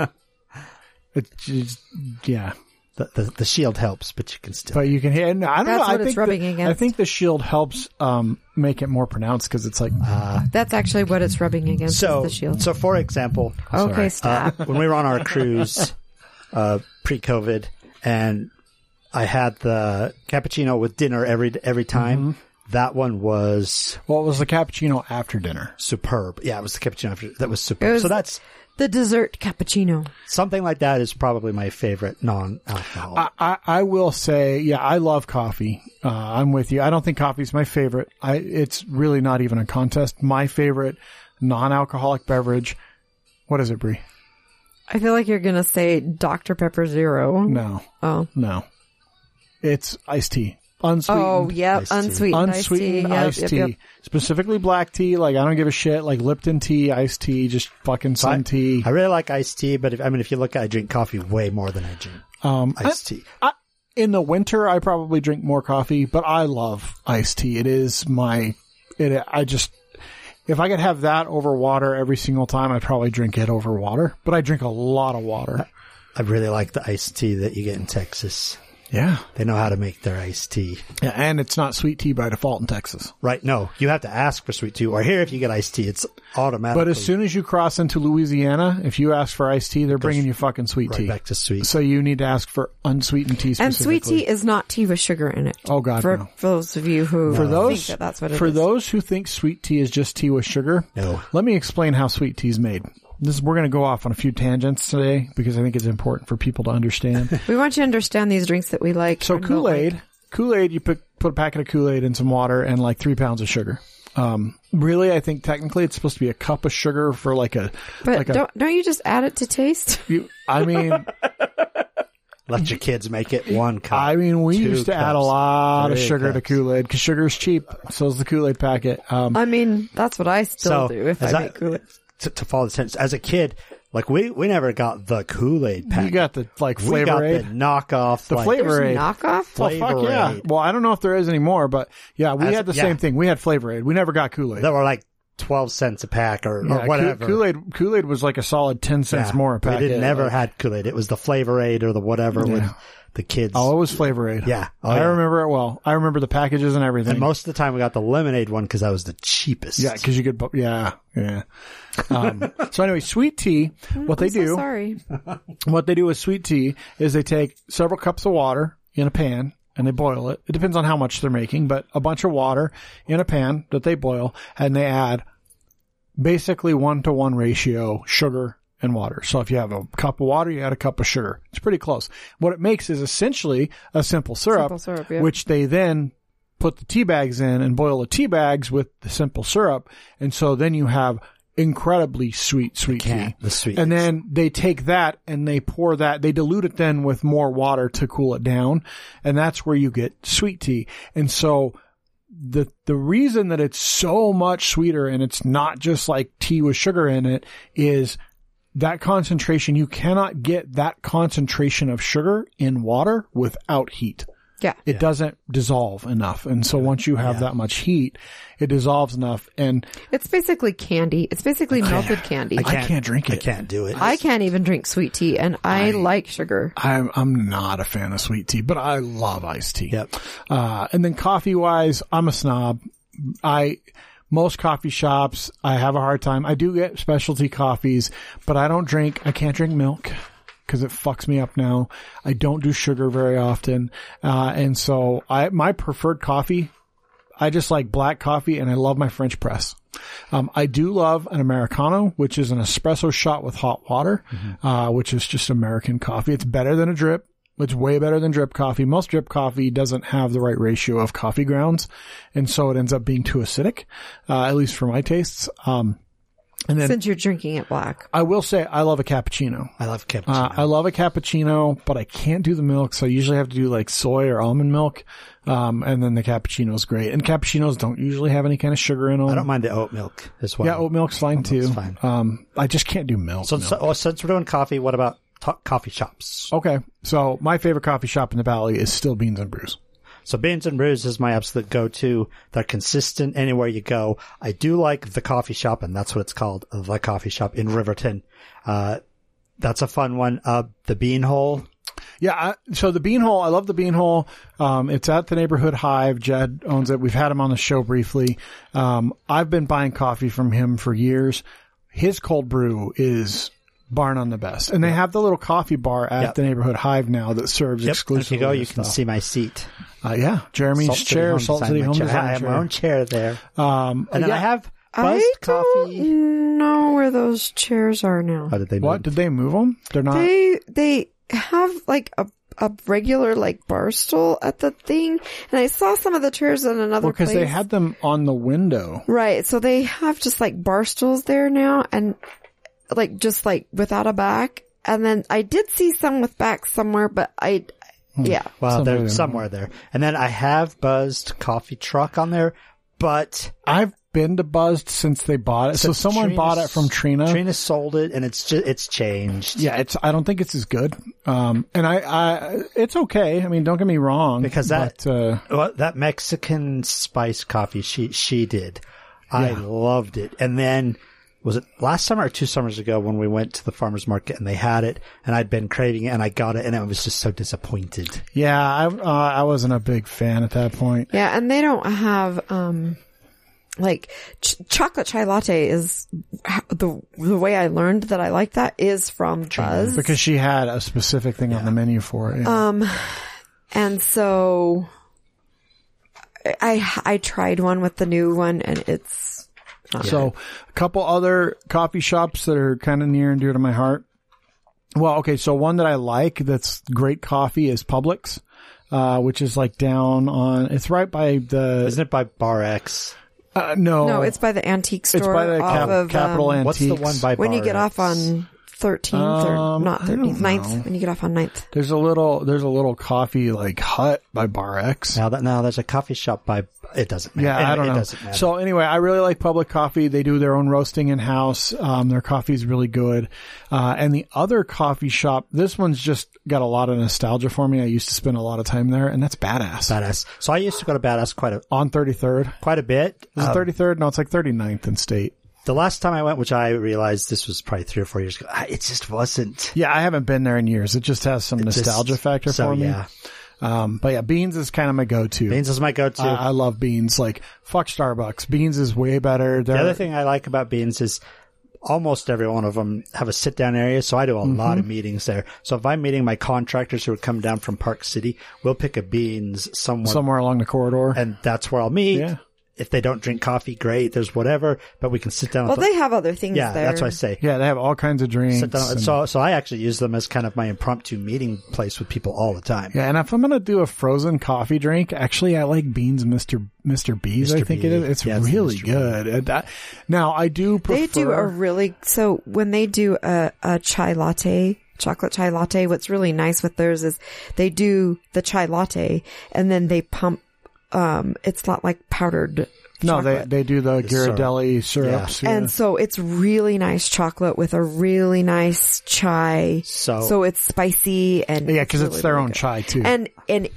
it's just, yeah. The, the the shield helps, but you can still. But you can hear. I don't That's know. what I it's think rubbing the, against. I think the shield helps um, make it more pronounced because it's like That's actually what it's rubbing against. so is the shield. so for example, Okay, uh, stop. when we were on our cruise uh, pre-COVID, and I had the cappuccino with dinner every every time. Mm-hmm. That one was what was the cappuccino after dinner? superb. Yeah, it was the cappuccino after, that was superb. It was- so that's The dessert cappuccino. something like that is probably my favorite non-alcohol. I, I, I will say, yeah, I love coffee. Uh, I'm with you. I don't think coffee's my favorite. I, it's really not even a contest. My favorite non-alcoholic beverage. What is it, Brie? I feel like you're gonna say Doctor Pepper Zero. No, Oh. no. It's iced tea. Unsweetened. Oh, yep. iced tea. Unsweetened, Unsweetened iced iced tea. tea. Yep, yep, yep. Specifically black tea. Like, I don't give a shit. Like Lipton tea, iced tea, just fucking sun I- tea. I really like iced tea, but if, I mean, if you look at, I drink coffee way more than I drink Um, iced tea. I, in the winter, I probably drink more coffee, but I love iced tea. It is my, it, I just, if I could have that over water every single time, I'd probably drink it over water, but I drink a lot of water. I really like the iced tea that you get in Texas. Yeah. They know how to make their iced tea. Yeah. And it's not sweet tea by default in Texas. Right? No, you have to ask for sweet tea. Or here, if you get iced tea, it's automatic. But as soon as you cross into Louisiana, if you ask for iced tea, they're bringing you fucking sweet right tea. back to sweet. So you need to ask for unsweetened tea specifically. And sweet tea is not tea with sugar in it. Oh, God, For, no. for those of you who For those, think that that's what it for is. those who think sweet tea is just tea with sugar, No. let me explain how sweet tea is made. This we're going to go off on a few tangents today because I think it's important for people to understand. We want you to understand these drinks that we like. So and don't Kool-Aid, like. Kool-Aid, you put put a packet of Kool-Aid in some water and like three pounds of sugar. Um, really, I think technically it's supposed to be a cup of sugar for like a. But like a, don't don't you just add it to taste? you, I mean, Let your kids make it one cup. I mean, we two used to add a cups, lot of three sugar to cups. Kool-Aid because sugar's cheap. So is the Kool-Aid packet. Um, I mean, that's what I still So, do if as I I- make Kool-Aid. To, to follow the sentence, as a kid, like we, we never got the Kool-Aid pack. you got the like we Flavor got Aid. the knockoff. The like, Flavor There's Aid. knockoff? Well, fuck Flavor yeah. Aid. Well, I don't know if there is anymore, but yeah, we As- had the yeah. same thing. We had Flavor Aid. We never got Kool-Aid. that were like twelve cents a pack or, Yeah, or whatever. Ko- Kool-Aid, Kool-Aid was like a solid ten cents Yeah. more a packet. We did, never Like, had Kool-Aid. It was the Flavor Aid or the whatever with the kids. oh, it was Flavor Aid. Yeah. Oh, I yeah. remember it well. I remember the packages and everything. And most of the time we got the lemonade one because that was the cheapest. yeah, because you could, bu- yeah, yeah. Um, so anyway, sweet tea, what they I'm so do, sorry. what they do with sweet tea is they take several cups of water in a pan and they boil it. It depends on how much they're making, but a bunch of water in a pan that they boil and they add basically one to one ratio sugar and water. So if you have a cup of water, you add a cup of sugar. It's pretty close. What it makes is essentially a simple syrup, Simple syrup, yeah. which they then put the tea bags in and boil the tea bags with the simple syrup. And so then you have incredibly sweet, sweet Can- tea. the sweet. And then they take that and they pour that, they dilute it then with more water to cool it down. And that's where you get sweet tea. And so the, the reason that it's so much sweeter and it's not just like tea with sugar in it is that concentration. You cannot get that concentration of sugar in water without heat. Yeah. It Yeah. doesn't dissolve enough. And so once you have Yeah. that much heat, it dissolves enough. And It's basically candy. It's basically melted candy. I can't drink I it. can't do it. I can't even drink sweet tea, and I, like sugar. I'm, I'm not a fan of sweet tea, but I love iced tea. Yep. Uh, and then coffee wise, I'm a snob. I, most coffee shops, I have a hard time. I do get specialty coffees, but I don't drink, I can't drink milk because it fucks me up now. I don't do sugar very often. Uh, and so I, my preferred coffee, I just like black coffee and I love my French press. Um, I do love an Americano, which is an espresso shot with hot water, mm-hmm. uh, which is just American coffee. It's better than a drip. It's way better than drip coffee. Most drip coffee doesn't have the right ratio of coffee grounds, and so it ends up being too acidic, uh, at least for my tastes. Um, and then Since you're drinking it black. I will say I love a cappuccino. I love cappuccino. Uh, I love a cappuccino, but I can't do the milk, so I usually have to do like soy or almond milk. Um, and then the cappuccino's great. And cappuccinos don't usually have any kind of sugar in them. I don't mind the oat milk as well. Yeah, oat milk's fine Oat too. milk's fine. Um, I just can't do milk. So, milk. so oh, since we're doing coffee, what about to- coffee shops? Okay, so my favorite coffee shop in the Valley is still Beans and Brews. So Beans and Brews is my absolute go-to. They're consistent anywhere you go. I do like the coffee shop, and that's what it's called, the coffee shop in Riverton. Uh, that's a fun one. Uh, the Beanhole. Yeah, I, so the Beanhole, I love the Beanhole. Um, it's at the Neighborhood Hive. Jed owns it. We've had him on the show briefly. Um, I've been buying coffee from him for years. His cold brew is bar none the best. And they have the little coffee bar at Yep. the Neighborhood Hive now that serves Yep. exclusively. If you go, this you can stuff. see my seat. Uh, yeah, Jeremy's Salt City chair, Home Salt Design, City my Home chair. Design I have chair. my own chair there. Um, And then yeah. I have I buzzed don't coffee. know where those chairs are now. How did they What? move? Did they move them? They're not. They they have like a a regular like bar stool at the thing, and I saw some of the chairs in another Because place. they had them on the window. Right, so they have just like bar stools there now, and like just like without a back. And then I did see some with backs somewhere, but I, yeah. Well, Somewhere they're there. somewhere there. And then I have buzzed coffee truck on there, but I've been to Buzzed since they bought it. So Since someone Trina's- bought it from Trina. Trina sold it, and it's just it's changed. Yeah, it's. I don't think it's as good. Um, and I, I, it's okay. I mean, don't get me wrong. Because that- but, uh, Well, that Mexican spice coffee she she did, I Yeah. loved it. And then was it last summer or two summers ago when we went to the farmers market and they had it, and I'd been craving it, and I got it, and I was just so disappointed. yeah, I, uh, I wasn't a big fan at that point. Yeah, and they don't have, um, like, ch- chocolate chai latte is, the the way I learned that I like that is from Buzz. Because she had a specific thing on the menu for it. yeah. Um, and so I, I tried one with the new one, and it's not So a couple other coffee shops that are kind of near and dear to my heart. Well, okay, so one that I like that's great coffee is Publix, uh, which is like down on, it's right by the, Isn't it by Bar X? uh, no. No, it's by the antique store. It's by the off Cap- of, Capital um, What's the Antiques. one by when you Bar get X? off on thirteenth or Um, not I don't thirteenth, ninth, know. when you get off on ninth. There's a little, there's a little coffee like hut by Bar X. Now that now there's a coffee shop by. It doesn't matter. Yeah, Anyway, I don't it know. doesn't matter. So anyway, I really like Public Coffee. They do their own roasting in house. Um, their coffee is really good. Uh, and the other coffee shop, this one's just got a lot of nostalgia for me. I used to spend a lot of time there, and that's Badass. Badass. So I used to go to Badass quite a On thirty-third. quite a bit. Is it Um, thirty-third? No, it's like thirty-ninth in state. The last time I went, which I realized this was probably three or four years ago, I- it just wasn't. Yeah, I haven't been there in years. It just has some Just- nostalgia factor so, for me. Yeah. Um, but yeah, Beans is kind of my go-to. Beans is my go-to. I, I love Beans. Like, fuck Starbucks. Beans is way better. the They're- other thing I like about Beans is almost every one of them have a sit-down area, so I do a lot Mm-hmm. of meetings there. So if I'm meeting my contractors who are coming down from Park City, we'll pick a Beans somewhere, somewhere along the corridor. and that's where I'll meet. Yeah. If they don't drink coffee, great. There's whatever, but we can sit down. Well, with they have other things yeah, there. that's what I say. Yeah, they have all kinds of drinks. Sit down. and- So, so I actually use them as kind of my impromptu meeting place with people all the time. yeah, and if I'm gonna do a frozen coffee drink, actually, I like Beans Mister Mister B's. I Mister think B. it is. It's Yeah, it's really Mister B. good. And I- now, I do prefer. They do a really, so when they do a, a chai latte, chocolate chai latte, what's really nice with theirs is they do the chai latte and then they pump, um, it's not like powdered no, they chocolate. they do the syrup. Ghirardelli syrups. Yeah. And so it's really nice chocolate with a really nice chai. So- so it's spicy and yeah, because really, it's their really own good. chai too. And, and it,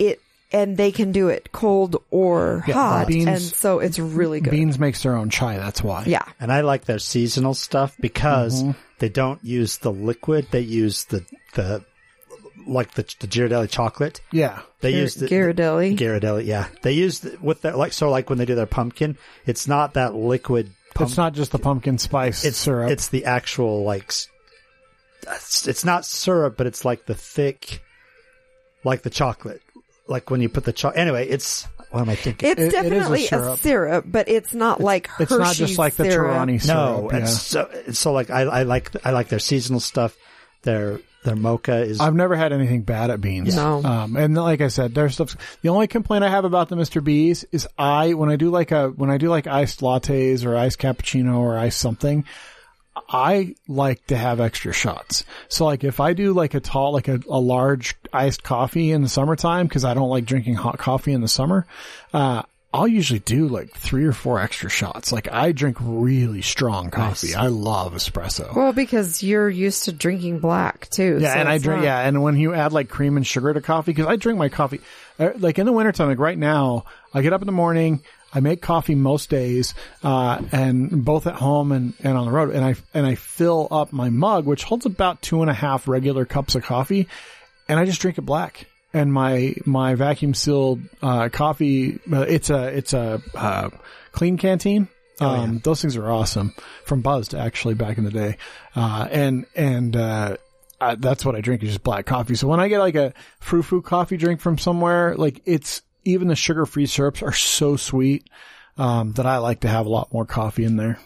and they can do it cold or Yeah, hot, Beans- and so it's really good. Beans makes their own chai. That's why. Yeah. And I like their seasonal stuff because Mm-hmm. they don't use the liquid. They use the, the, like the, the Ghirardelli chocolate. Yeah. They Gar- use the Ghirardelli. Ghirardelli, yeah. They use the, with their, like, so like when they do their pumpkin, it's not that liquid pump- It's not just the pumpkin spice it's syrup. It's the actual, like, s- it's, it's not syrup, but it's like the thick, like the chocolate. Like when you put the chocolate. Anyway, it's, what am I thinking? It's It- it is a definitely a syrup. syrup. but it's not like it's Hershey's not just like the syrup. Torani syrup. no, yeah. it's so, it's so like, I, I like, I like their seasonal stuff. Their, their mocha is, I've never had anything bad at Beans. No. Um, and like I said, their stuff. The only complaint I have about the Mister B's is I, when I do like a, when I do like iced lattes or iced cappuccino or iced something, I like to have extra shots. So like if I do like a tall, like a, a large iced coffee in the summertime, cause I don't like drinking hot coffee in the summer, uh, I'll usually do like three or four extra shots. Like I drink really strong coffee. Nice. I love espresso. Well, because you're used to drinking black too. Yeah, so and I it's drink. not- Yeah, and when you add like cream and sugar to coffee, because I drink my coffee, uh, like in the wintertime, like right now, I get up in the morning, I make coffee most days, uh, and both at home and, and on the road, and I and I fill up my mug, which holds about two and a half regular cups of coffee, and I just drink it black. And my my vacuum sealed uh, coffee, uh, it's a it's a uh, clean canteen. Um, those things are awesome from Buzzed actually back in the day, uh, and and. uh Uh, that's what I drink is just black coffee. So when I get like a frou-frou coffee drink from somewhere, like it's, even the sugar-free syrups are so sweet, um, that I like to have a lot more coffee in there.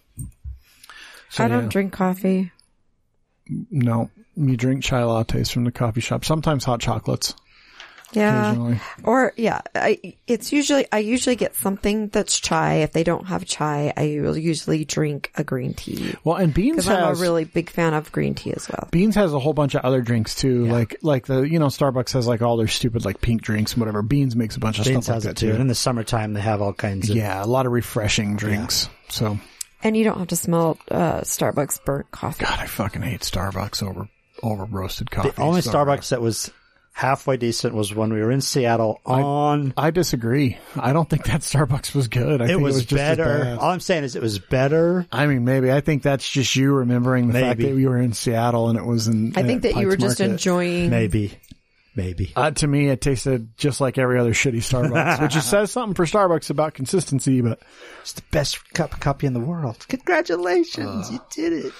So, I don't yeah. drink coffee. No, you drink chai lattes from the coffee shop. Sometimes hot chocolates. Yeah. Occasionally. Or yeah, I, it's usually, I usually get something that's chai. If they don't have chai, I will usually drink a green tea. Well, and Beans Because I'm a has, really big fan of green tea as well. Beans has a whole bunch of other drinks too. Like, like the, you know, Starbucks has like all their stupid like pink drinks and whatever. Beans makes a bunch of Beans stuff has like it that too. too. And in the summertime, they have all kinds of, Yeah, a lot of refreshing drinks. So, And you don't have to smell uh, Starbucks burnt coffee. God, I fucking hate Starbucks over, over roasted coffee. the only So Starbucks that was halfway decent was when we were in Seattle on, I disagree. I don't think that Starbucks was good. I it think was, it was just as better. bad. All I'm saying is it was better. I mean, maybe. I think that's just you remembering the fact Maybe. that you were in Seattle and it was in. I think uh, that you were Pikes just Market. enjoying. Maybe. Maybe. Uh, to me, it tasted just like every other shitty Starbucks, which just says something for Starbucks about consistency. But It's the best cup of coffee in the world. Congratulations. you did it.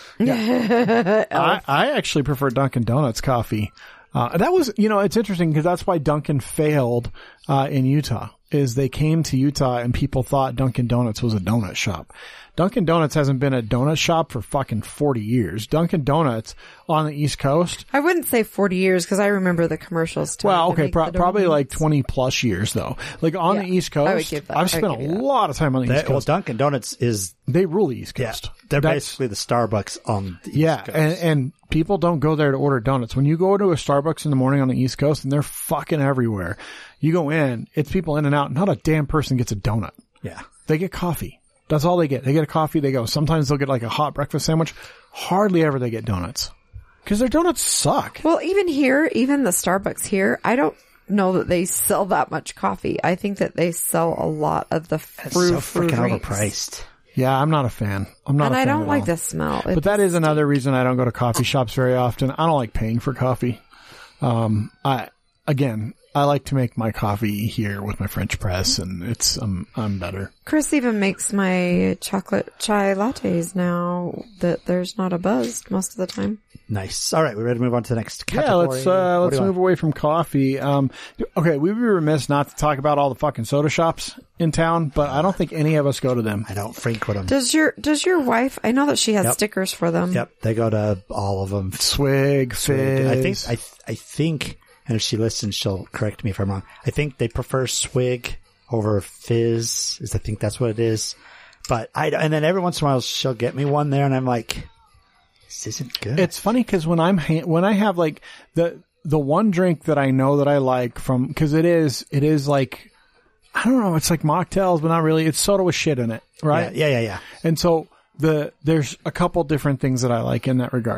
I, I actually prefer Dunkin' Donuts coffee. Uh, that was, you know, it's interesting because that's why Dunkin' failed uh, in Utah. Is they came to Utah and people thought Dunkin' Donuts was a donut shop. Dunkin' Donuts hasn't been a donut shop for fucking forty years. Dunkin' Donuts on the East Coast. I wouldn't say forty years because I remember the commercials. telling Well, to okay, make pro- the probably like donuts. twenty plus years though. Like on Yeah, the East I would Coast, give that- I I've would spent a give you that. lot of time on the They, East well, Coast. Dunkin' Donuts is, They rule the East yeah, Coast. they're That's- basically the Starbucks on the East Yeah, Coast. and, and people don't go there to order donuts. When you go to a Starbucks in the morning on the East Coast, and they're fucking everywhere, you go in, it's people in and out. Not a damn person gets a donut. yeah. They get coffee. That's all they get. They get a coffee, they go. Sometimes they'll get like a hot breakfast sandwich. Hardly ever they get donuts. Because their donuts suck. Well, even here, even the Starbucks here, I don't know that they sell that much coffee. I think that they sell a lot of the It's fruit so freaking drinks. overpriced. Yeah, I'm not a fan. I'm not And a I fan don't at like all. the smell. But that is another reason I don't go to coffee shops very often. I don't like paying for coffee. Um, I, again, I like to make my coffee here with my French press, and it's, um, I'm better. Chris even makes my chocolate chai lattes now that there's not a buzz most of the time. Nice. All right, we're ready to move on to the next Yeah, category. let's, uh, What let's do you move want? away from coffee. Um, okay, we'd be remiss not to talk about all the fucking soda shops in town, but I don't think any of us go to them. I don't frequent them. Does your does your wife? I know that she has Yep. stickers for them. Yep, they go to all of them. Swig, Fizz. I think, I, th- I think, and if she listens, she'll correct me if I'm wrong. I think they prefer Swig over Fizz, is I think that's what it is. But I, and then every once in a while she'll get me one there and I'm like, this isn't good. It's funny because when I'm ha- when I have like the the one drink that I know that I like from because it is it is like I don't know, it's like mocktails but not really. It's soda with shit in it, right? yeah, yeah, yeah, yeah. And so the there's a couple different things that I like in that regard.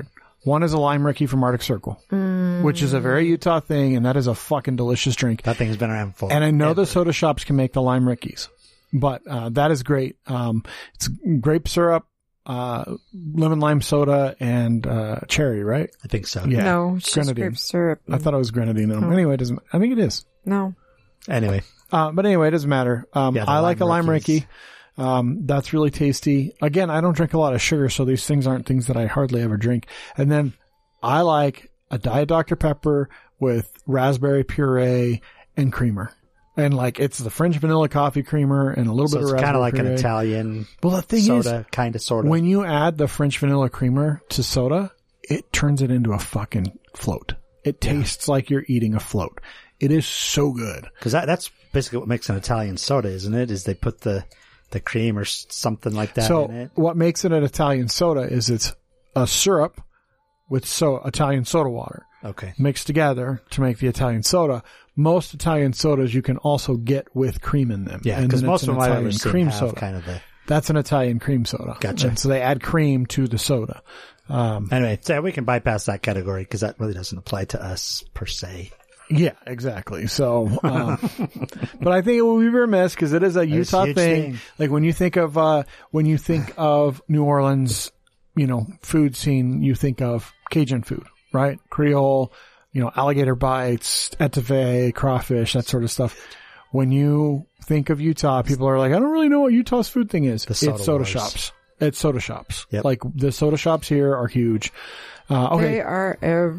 One is a lime Ricky from Arctic Circle, mm. which is a very Utah thing, and that is a fucking delicious drink. That thing's been around for And I know ever. the soda shops can make the lime Rickies, but uh, that is great. Um, it's grape syrup, uh, lemon lime soda, and uh, cherry, right? I think so. Yeah. No, it's just Grenadine. grape syrup. I thought it was grenadine. Oh. Anyway, it doesn't. I think it is. No. Anyway. Uh, but anyway, it doesn't matter. Um, Yeah, the I like a lime lime Rickies. Ricky. Um, that's really tasty. Again, I don't drink a lot of sugar, so these things aren't things that I hardly ever drink. And then I like a Diet Doctor Pepper with raspberry puree and creamer. And like, it's the French vanilla coffee creamer and a little So bit it's of raspberry kind of like puree. an Italian Well, the thing soda, kind of, sort is, of. when you add the French vanilla creamer to soda, it turns it into a fucking float. It tastes like you're eating a float. It is so good. Because that, that's basically what makes an Italian soda, isn't it? Is they put the, the cream or s- something like that So in it. what makes it an Italian soda is it's a syrup with so Italian soda water Okay. mixed together to make the Italian soda. Most Italian sodas you can also get with cream in them. Yeah, And because then most it's of an them I've Italian ever seen cream have soda. kind of the... That's an Italian cream soda. Gotcha. And so they add cream to the soda. Um, Anyway, so we can bypass that category because that really doesn't apply to us per se. Yeah, exactly. So, um, but I think it will be remiss because it is a Utah a huge thing. thing. Like when you think of, uh, when you think of New Orleans, you know, food scene, you think of Cajun food, right? Creole, you know, alligator bites, etouffee, crawfish, that sort of stuff. When you think of Utah, people are like, I don't really know what Utah's food thing is. The soda It's soda wars. shops. It's soda shops. Yep. Like the soda shops here are huge. Uh, okay. They are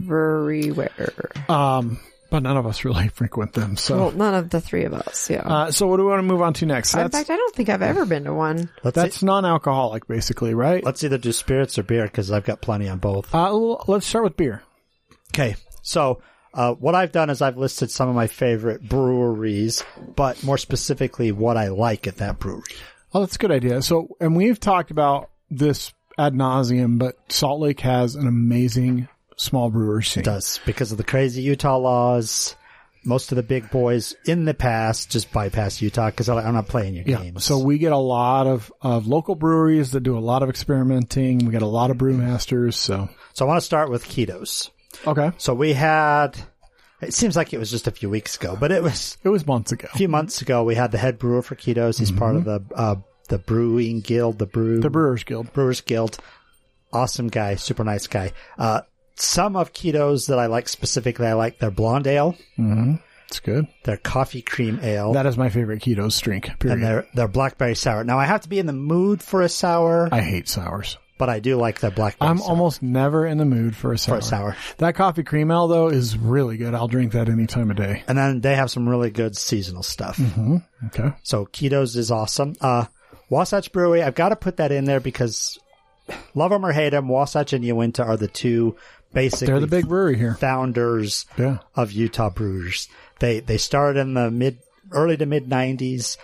everywhere. Um, but none of us really frequent them. So, Well, none of the three of us, yeah. uh, so what do we want to move on to next? In That's, fact, I don't think I've ever been to one. Let's that's e- non-alcoholic, basically, right? let's either do spirits or beer because I've got plenty on both. Uh, l- let's start with beer. Okay, so uh, what I've done is I've listed some of my favorite breweries, but more specifically what I like at that brewery. Oh, that's a good idea. So, and we've talked about this ad nauseum, but Salt Lake has an amazing small brewery scene. It does because of the crazy Utah laws. Most of the big boys in the past just bypass Utah because I'm not playing your Yeah. games. So we get a lot of, of local breweries that do a lot of experimenting. We get a lot of brewmasters. So, so I want to start with Ketos. okay. So we had, it seems like it was just a few weeks ago, but it was It was months ago. a few months ago. We had the head brewer for Ketos. He's part of the, uh, the brewing guild, the brew, The Brewers Guild. Brewers Guild. Awesome guy, super nice guy. Uh, some of Ketos that I like specifically, I like their blonde ale, Mm-hmm. It's good. their coffee cream ale, That is my favorite Ketos drink, period. and their, their blackberry sour. Now I have to be in the mood for a sour, I hate sours. but I do like their blackberry I'm sour. almost never in the mood for a sour. for a sour. That coffee cream ale, though, is really good. I'll drink that any time of day. And then they have some really good seasonal stuff. Mm-hmm. Okay. So Ketos is awesome. Uh, Wasatch Brewery, I've got to put that in there because love them or hate them, Wasatch and Uinta are the two basically They're the big brewery here. founders Yeah. of Utah brewers. They they started in the mid early to mid nineties.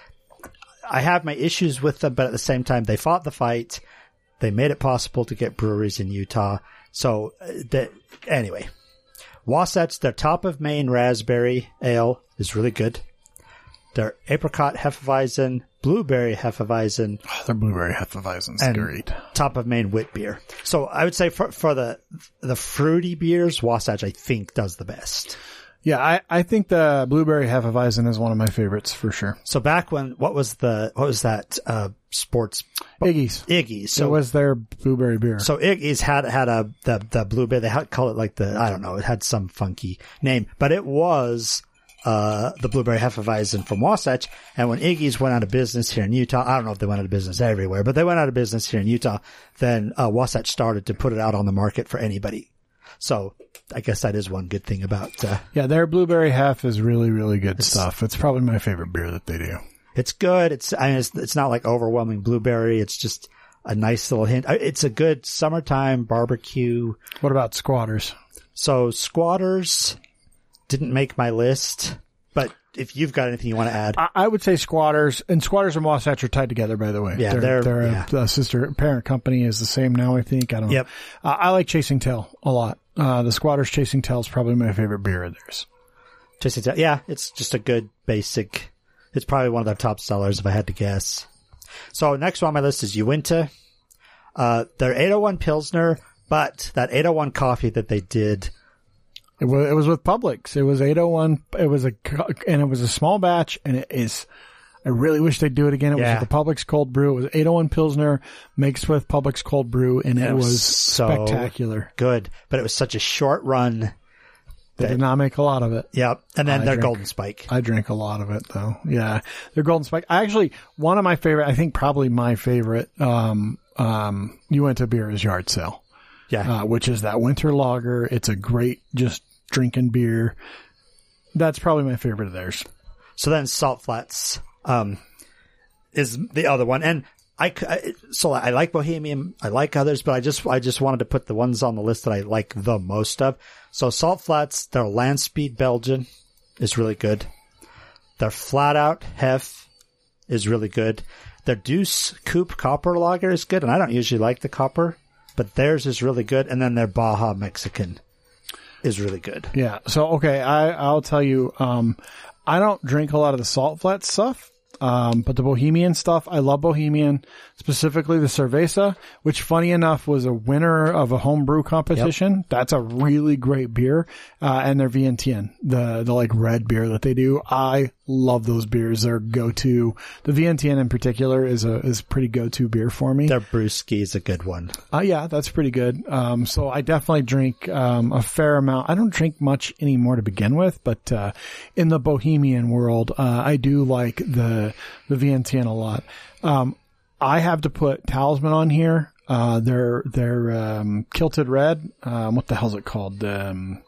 I have my issues with them, but at the same time, they fought the fight. They made it possible to get breweries in Utah. So, uh, the, anyway, Wasatch, their top of Maine raspberry ale is really good. Their apricot Hefeweizen, blueberry Hefeweizen, Oh, their blueberry Hefeweizen's And- great. top of Maine wit beer. So I would say for for the the fruity beers, Wasatch I think does the best. Yeah, I, I think the blueberry Hefeweizen is one of my favorites for sure. So back when what was the what was that uh sports Iggy's. Iggy's? So So it was their blueberry beer. so Iggy's had had a the the blueberry. They had call it like the I don't know. It had some funky name, but it was uh the blueberry Hefeweizen from Wasatch. And when Iggy's went out of business here in Utah, I don't know if they went out of business everywhere, but they went out of business here in Utah. Then uh, Wasatch started to put it out on the market for anybody. So I guess that is one good thing about. Uh, yeah, their blueberry Hef is really, really good stuff. It's probably my favorite beer that they do. It's good. It's I mean, it's, it's not like overwhelming blueberry. It's just a nice little hint. It's a good summertime barbecue. What about Squatters? So Squatters didn't make my list, but if you've got anything you want to add, I, I would say Squatters, and Squatters and Wasatch are tied together, by the way. Yeah, they're, they're- they're yeah. a, a sister parent company is the same now, I think. I don't know. Yep. Uh, I like Chasing Tail a lot. Uh, the Squatters Chasing Tail is probably my favorite beer of theirs. just to, yeah, it's just a good basic. It's probably one of their top sellers if I had to guess. So next one on my list is Uinta. Uh, their eight oh one Pilsner But that eight oh one coffee that they did, It was, it was with Publix. It was eight oh one. It was a, and it was a small batch, and it is, I really wish they'd do it again. It Yeah. was with the Publix cold brew. It was eight oh one Pilsner mixed with Publix cold brew, and it, it was was so spectacular. good, but it was such a short run. They did not make a lot of it. Yep. And then I their drink- Golden Spike. I drank a lot of it though. Yeah. Their Golden Spike. I actually, one of my favorite, I think probably my favorite, um, um, you went to Beer's Yard Sale, Yeah. uh, which is that winter lager. It's a great, just drinking beer. That's probably my favorite of theirs. So then Salt Flats, um, is the other one. And I, c- I- so I like Bohemian. I like others, but I just, I just wanted to put the ones on the list that I like the most of. So Salt Flats, their Land Speed Belgian is really good. Their Flat Out Hef is really good. Their Deuce Coupe Copper Lager is good. And I don't usually like the copper, but theirs is really good. And then their Baja Mexican is really good. Yeah. So, okay. I, I'll tell you, um, I don't drink a lot of the Salt Flat stuff. Um, but the Bohemian stuff, I love Bohemian, specifically the Cerveza, which funny enough was a winner of a homebrew competition. Yep. That's a really great beer. Uh, and their Vientiane, the, the like red beer that they do. I love those beers. They're go-to. The Vientiane in particular is a, is pretty go-to beer for me. Their Brewski is a good one. Uh, yeah, that's pretty good. Um, so I definitely drink, um, a fair amount. I don't drink much anymore to begin with, but, uh, in the Bohemian world, uh, I do like the, the Vientiane a lot. Um, I have to put Talisman on here. Uh, their, their, um, Kilted Red. Um, what the hell's it called? Um,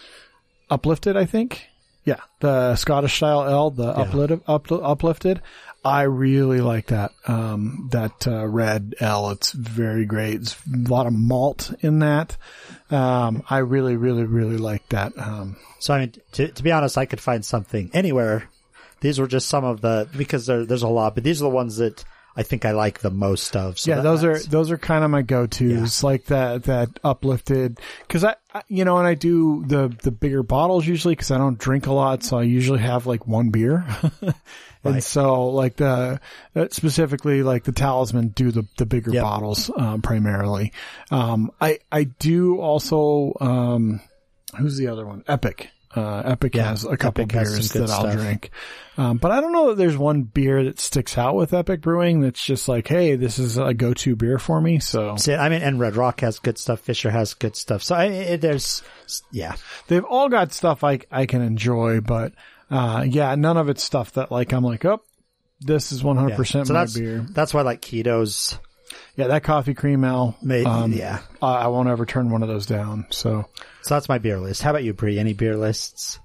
Uplifted, I think. Yeah. The Scottish style ale, the Yeah. uplifted, up, uplifted. I really like that, um, that, uh, red ale. It's very great. It's a lot of malt in that. Um, I really, really, really like that. Um, So, I mean, to, to be honest, I could find something anywhere. These were just some of the, because there, there's a lot, but these are the ones that I think I like the most of. So yeah, that- those are, that's- those are kind of my go-tos, like that, that uplifted. Cause I, I, you know, and I do the, the bigger bottles usually cause I don't drink a lot. So I usually have like one beer. And Right. so like the, uh, specifically like the Talisman do the, the bigger Yep. bottles, um, primarily. Um, I, I do also, um, who's the other one? Epic. Uh, Epic Yeah, has a couple Epic has beers some that good I'll stuff. drink. Um, but I don't know that there's one beer that sticks out with Epic Brewing that's just like, hey, this is a go-to beer for me. So See, I mean, and Red Rock has good stuff. Fisher has good stuff. So I, it, there's, yeah. they've all got stuff I, I can enjoy, but, uh, yeah, none of it's stuff that like, I'm like, oh, this is one hundred yeah. percent So my that's, beer. that's why like Keto's Yeah, that coffee cream ale. made, um, yeah. I, I won't ever turn one of those down. So So that's my beer list. How about you, Bree? Any beer lists?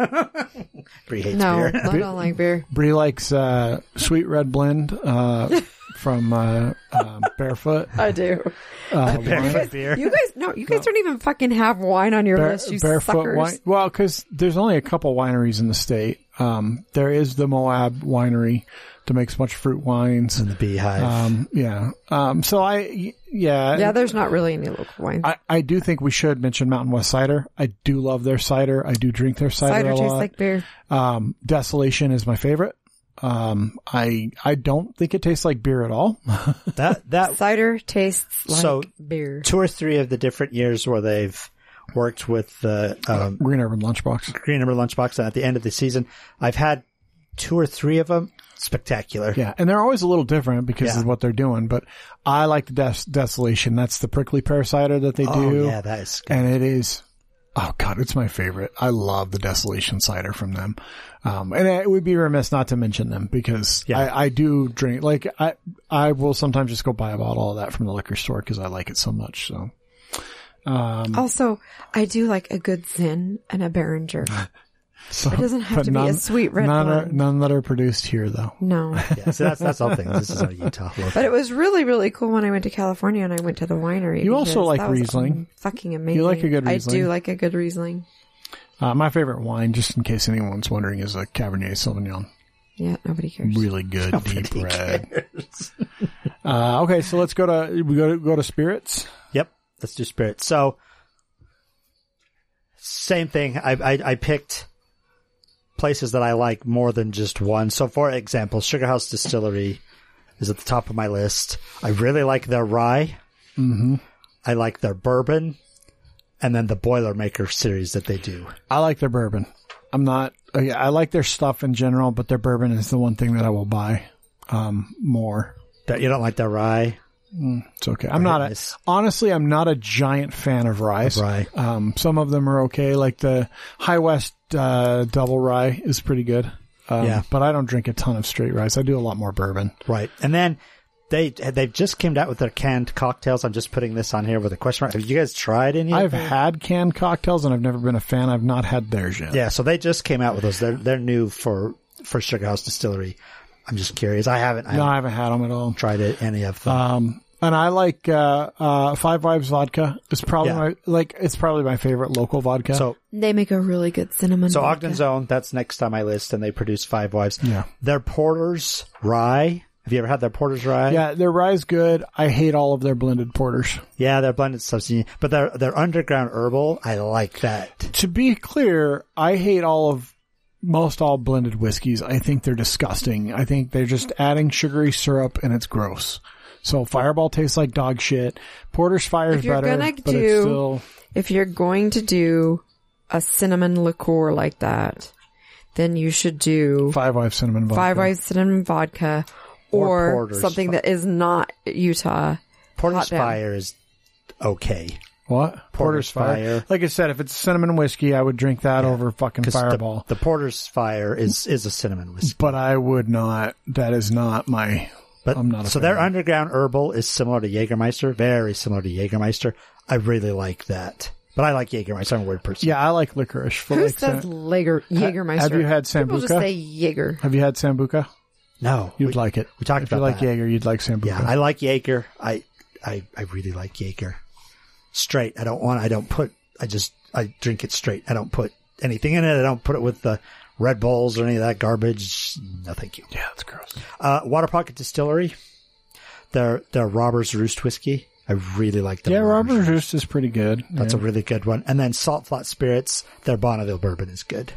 Bree hates No, beer. I don't like beer. Bree likes, uh, Sweet Red Blend, uh, from, uh, uh, Barefoot. I do. Uh, Barefoot beer. You guys, no, you guys don't even fucking have wine on your Bare- list, you barefoot suckers. wine. Well, because there's only a couple wineries in the state. Um, there is the Moab Winery that makes much fruit wines. And the Beehive. Um, yeah. Um, so I, y- yeah, Yeah, there's not really any local wine. I, I do think we should mention Mountain West Cider. I do love their cider. I do drink their cider, Cider a tastes lot. like beer. Um, Desolation is my favorite. Um, I, I don't think it tastes like beer at all. that, that, Cider tastes like So- beer. two or three of the different years where they've worked with the, um, Green Urban Lunchbox. Green Number Lunchbox, and at the end of the season, I've had two or three of them. Spectacular. Yeah, and they're always a little different because Yeah. of what they're doing, but I like the Des- Desolation. That's the prickly pear cider that they Oh, do. yeah, that is good. And it is, oh god, it's my favorite. I love the Desolation cider from them. Um, and it would be remiss not to mention them because Yeah. I, I do drink, like, I, I will sometimes just go buy a bottle of that from the liquor store because I like it so much, so. Um, Also, I do like a good Zin and a Behringer. so, It doesn't have but to be none, a sweet red none are, blend. none that are produced here though. No. Yeah, so that's, that's all things. This is a Utah look. But it was really, really cool when I went to California and I went to the winery. You also because like that was, Riesling. um, fucking amazing. You like a good I Riesling. do like a good Riesling. Uh, my favorite wine, just in case anyone's wondering, is a Cabernet Sauvignon. Yeah, nobody cares. Really good deep red. Uh, okay, so let's go to we go to go to spirits. Yep, let's do spirits. So, same thing. I, I I picked places that I like more than just one. So, for example, Sugar House Distillery is at the top of my list. I really like their rye. Mm-hmm. I like their bourbon, and then the Boilermaker series that they do. I like their bourbon. I'm not, I like their stuff in general, but their bourbon is the one thing that I will buy, um, more. That you don't like their rye? Mm, it's okay. I'm not a, honestly, I'm not a giant fan of rye. Of rye. Um, some of them are okay. Like the High West, uh, double rye is pretty good. Um, yeah. But I don't drink a ton of straight rye. I do a lot more bourbon. Right. And then they, they've just came out with their canned cocktails. I'm just putting this on here with a question mark. Have you guys tried any I've of them? had canned cocktails and I've never been a fan. I've not had theirs yet. Yeah. So they just came out with those. They're, they're new for, for Sugar House Distillery. I'm just curious. I haven't, I No, haven't I haven't had them at all. tried it, any of them. Um, and I like, uh, uh, Five Wives vodka. It's probably Yeah. my, like, it's probably my favorite local vodka. so, They make a really good cinnamon. so vodka. Ogden's Own, that's next on my list, and they produce Five Wives. Yeah. Their Porter's Rye. Have you ever had their Porter's Rye? Yeah, their rye's good. I hate all of their blended porters. Yeah, their blended stuff's unique. But their, their Underground Herbal, I like that. To be clear, I hate all of most all blended whiskeys. I think they're disgusting. I think they're just adding sugary syrup and it's gross. So Fireball tastes like dog shit. Porter's Fire is If you're better, gonna but do- it's still If you're going to do a cinnamon liqueur like that, then you should do Five Wives cinnamon vodka. Five Wives cinnamon vodka Or or, Porter's something Fi- that is not Utah. Porter's Hot damn. Fire is okay. What? Porter's Fire. Like I said, if it's cinnamon whiskey, I would drink that over fucking 'Cause Fireball. The, the Porter's Fire is, is a cinnamon whiskey. But I would not. That is not my. But I'm not a so fan. their Underground Herbal is similar to Jägermeister, very similar to Jägermeister. I really like that. But I like Jägermeister. I'm a weird person. Yeah, I like licorice. But Who like says Sam- Lager, Jägermeister? have you had People just Sambuca? say Jaeger. Have you had Sambuca? No. You'd we, like it. we talked if about you like that. Jaeger, you'd like Sambuca. Yeah, I like Jaeger. I, I, I really like Jaeger. Straight. I don't want, I don't put, I just, I drink it straight. I don't put anything in it. I don't put it with the Red Bulls or any of that garbage. No, thank you. yeah, that's gross. Uh, Water Pocket Distillery. Their, their Robber's Roost whiskey. I really like their Yeah, Robber's Robert Roost is pretty good. That's yeah. a really good one. And then Salt Flat Spirits, their Bonneville bourbon is good.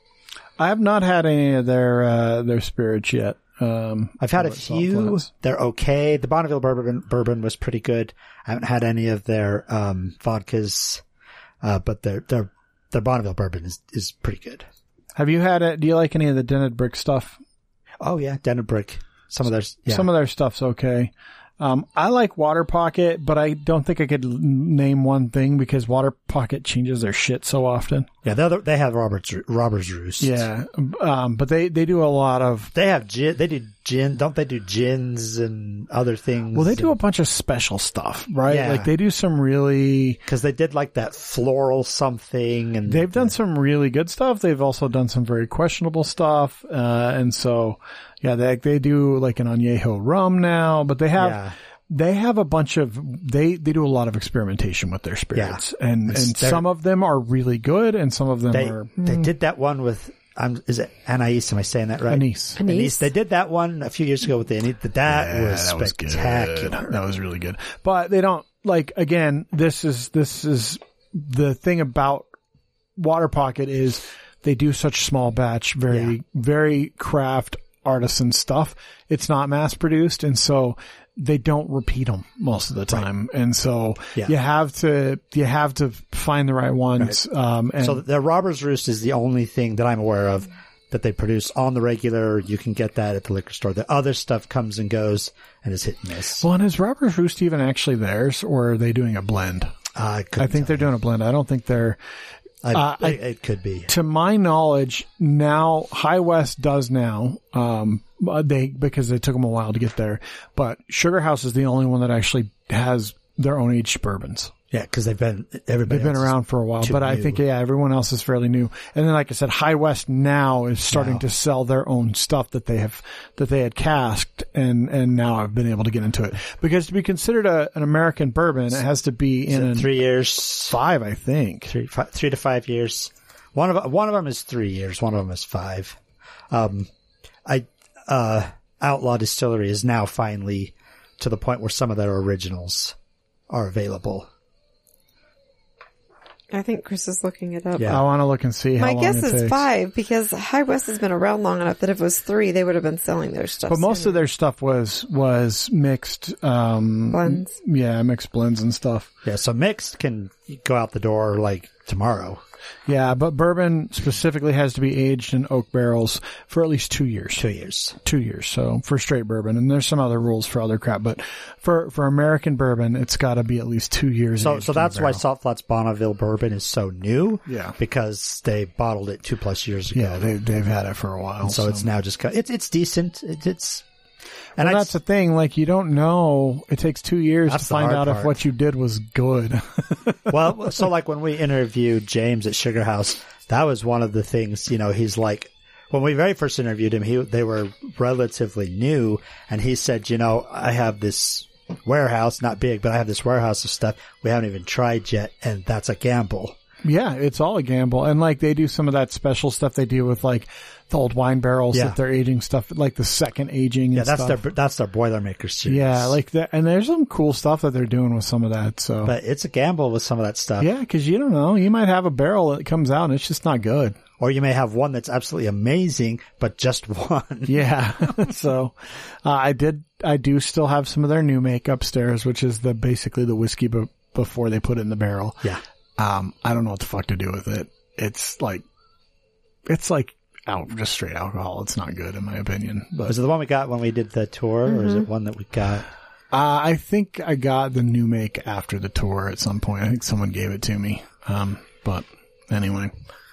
I have not had any of their uh, their spirits yet. Um, I've had a what Salt few. Flats. They're okay. The Bonneville bourbon bourbon was pretty good. I haven't had any of their um vodkas, uh, but their their their Bonneville bourbon is is pretty good. Have you had it? Do you like any of the Dented Brick stuff? Oh yeah, Dented Brick. Some of their yeah. Some of their stuff's okay. Um, I like Water Pocket, but I don't think I could l- name one thing because Water Pocket changes their shit so often. yeah, they they have Robert's Robert's Roost. Yeah, um, but they, they do a lot of. They have gin. They do gin. Don't they do gins and other things? Well, they do a bunch of special stuff, right? Yeah. Like they do some really. because they did like that floral something, and They've done some really good stuff. They've also done some very questionable stuff, uh, and so yeah, they they do like an añejo rum now, but they have. Yeah. They have a bunch of they they do a lot of experimentation with their spirits, and It's- and they're- some of them are really good, and some of them They are they did that one with um is it Anais? Am I saying that right? Anise. Anise. Anise. They did that one a few years ago with the Anise. That Yeah, was that was spectacular. good. That was really good. But they don't like again. This is this is the thing about Water Pocket is they do such small batch, very Yeah. very craft artisan stuff. It's not mass produced, and so they don't repeat them most of the time. And so Yeah. you have to you have to find the right ones. Um, and So their Robber's Roost is the only thing that I'm aware of that they produce on the regular. You can get that at the liquor store. The other stuff comes and goes and is hit and miss. well, and is Robert's Roost even actually theirs, or are they doing a blend? Uh, I, I think they're doing a blend. I don't think they're. I, uh, I- it, it could be. To my knowledge, now High West does now. Um, they because it took them a while to get there, but Sugar House is the only one that actually has their own aged bourbons. Yeah, because they've been everybody They've been else is around for a while, too but I new. think yeah, everyone else is fairly new. And then, like I said, High West now is starting Now. to sell their own stuff that they have that they had casked, and and now I've been able to get into it because to be considered a, an American bourbon, it has to be in Is it an three years, five, I think. three, five, three to five years. One of one of them is three years. One of them is five. Um, I uh, Outlaw Distillery is now finally to the point where some of their originals are available. I think Chris is looking it up. Yeah. I want to look and see how My long guess it is takes. five because High West has been around long enough that if it was three, they would have been selling their stuff. But most sooner. of their stuff was was mixed um Blends. Yeah, mixed blends and stuff. Yeah, so mixed can go out the door like tomorrow. Yeah, but bourbon specifically has to be aged in oak barrels for at least two years. Two years. Two years. So for straight bourbon, and there's some other rules for other crap, but for for American bourbon, it's got to be at least two years. So aged so in a that's why barrel. Salt Flats Bonneville bourbon is so new. Yeah. Because they bottled it two plus years ago. Yeah, they they've had it for a while. And so, it's now just, co- it's, it's decent. It, it's, and And I that's the thing, like, you don't know. It takes two years That's to the find hard out if part. what you did was good. well, so like when we interviewed James at Sugar House, that was one of the things, you know, he's like, when we very first interviewed him, he, they were relatively new, and he said, you know, I have this warehouse, not big, but I have this warehouse of stuff we haven't even tried yet, and that's a gamble. Yeah, it's all a gamble. And like they do some of that special stuff they do with like the old wine barrels Yeah. that they're aging stuff, like the second aging Yeah, and that's stuff. their, that's their Boilermaker series. Yeah, like that. And there's some cool stuff that they're doing with some of that. So But it's a gamble with some of that stuff. yeah, cause you don't know. You might have a barrel that comes out and it's just not good. Or you may have one that's absolutely amazing, but just one. Yeah. so, uh, I did, I do still have some of their new make upstairs, which is the, basically the whiskey b- before they put it in the barrel. Yeah. Um, I don't know what the fuck to do with it. It's like, it's like out, just straight alcohol. It's not good in my opinion. But Was it the one we got when we did the tour, or is it one that we got? uh, I think I got the new make after the tour at some point. I think someone gave it to me. Um, but anyway.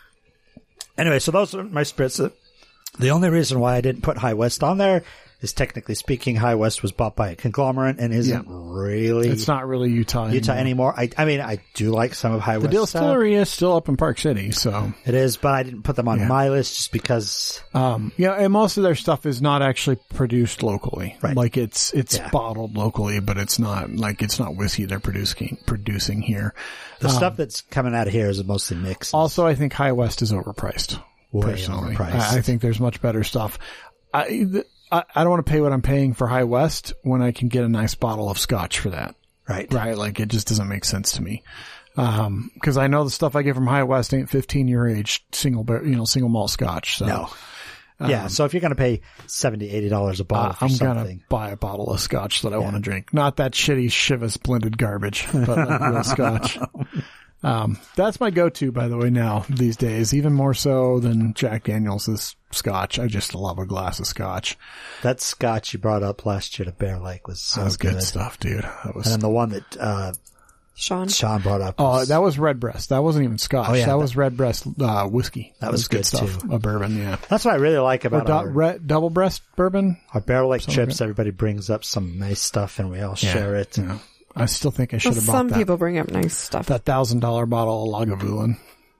Anyway, so those are my spirits. The only reason why I didn't put High West on there is, technically speaking, High West was bought by a conglomerate and isn't Yeah. really It's not really Utah Utah anymore. anymore. I, I mean, I do like some of High The West stuff. distillery is still up in Park City, so It is, but I didn't put them on Yeah. my list just because. um yeah, and most of their stuff is not actually produced locally. Right. Like it's it's Yeah. bottled locally, but it's not like it's not whiskey they're producing producing here. The stuff that's coming out of here is mostly mixed. Also, I think High West is overpriced. Way Personally, overpriced. I, I think there's much better stuff. I, th- I I don't want to pay what I'm paying for High West when I can get a nice bottle of Scotch for that. right. Right? Like it just doesn't make sense to me. Um, because I know the stuff I get from High West ain't fifteen year age single, bar- you know, single malt Scotch. So No. yeah, so if you're going to pay seventy dollars, eighty dollars a bottle uh, for I'm something. gonna buy a bottle of Scotch that I want to drink. Not that shitty Chivas blended garbage, but like real Scotch. Um, that's my go-to, by the way, now, these days, even more so than Jack Daniels is Scotch. I just love a glass of Scotch. That Scotch you brought up last year to Bear Lake was so That was good, good. stuff, dude. That was, And then the one that uh, Sean. Sean brought up. oh, Was, that was Redbreast. That wasn't even Scotch. Oh, yeah, that, that- was Redbreast, uh, whiskey. That was good, stuff. too. A bourbon, yeah. that's what I really like Or about do- our, red, double breast bourbon? our Bear Lake Something trips. like that. Everybody brings up some nice stuff and we all share it. Yeah. I still think I should Well, have bought some that. people bring up nice stuff. That thousand dollar bottle of Lagavulin.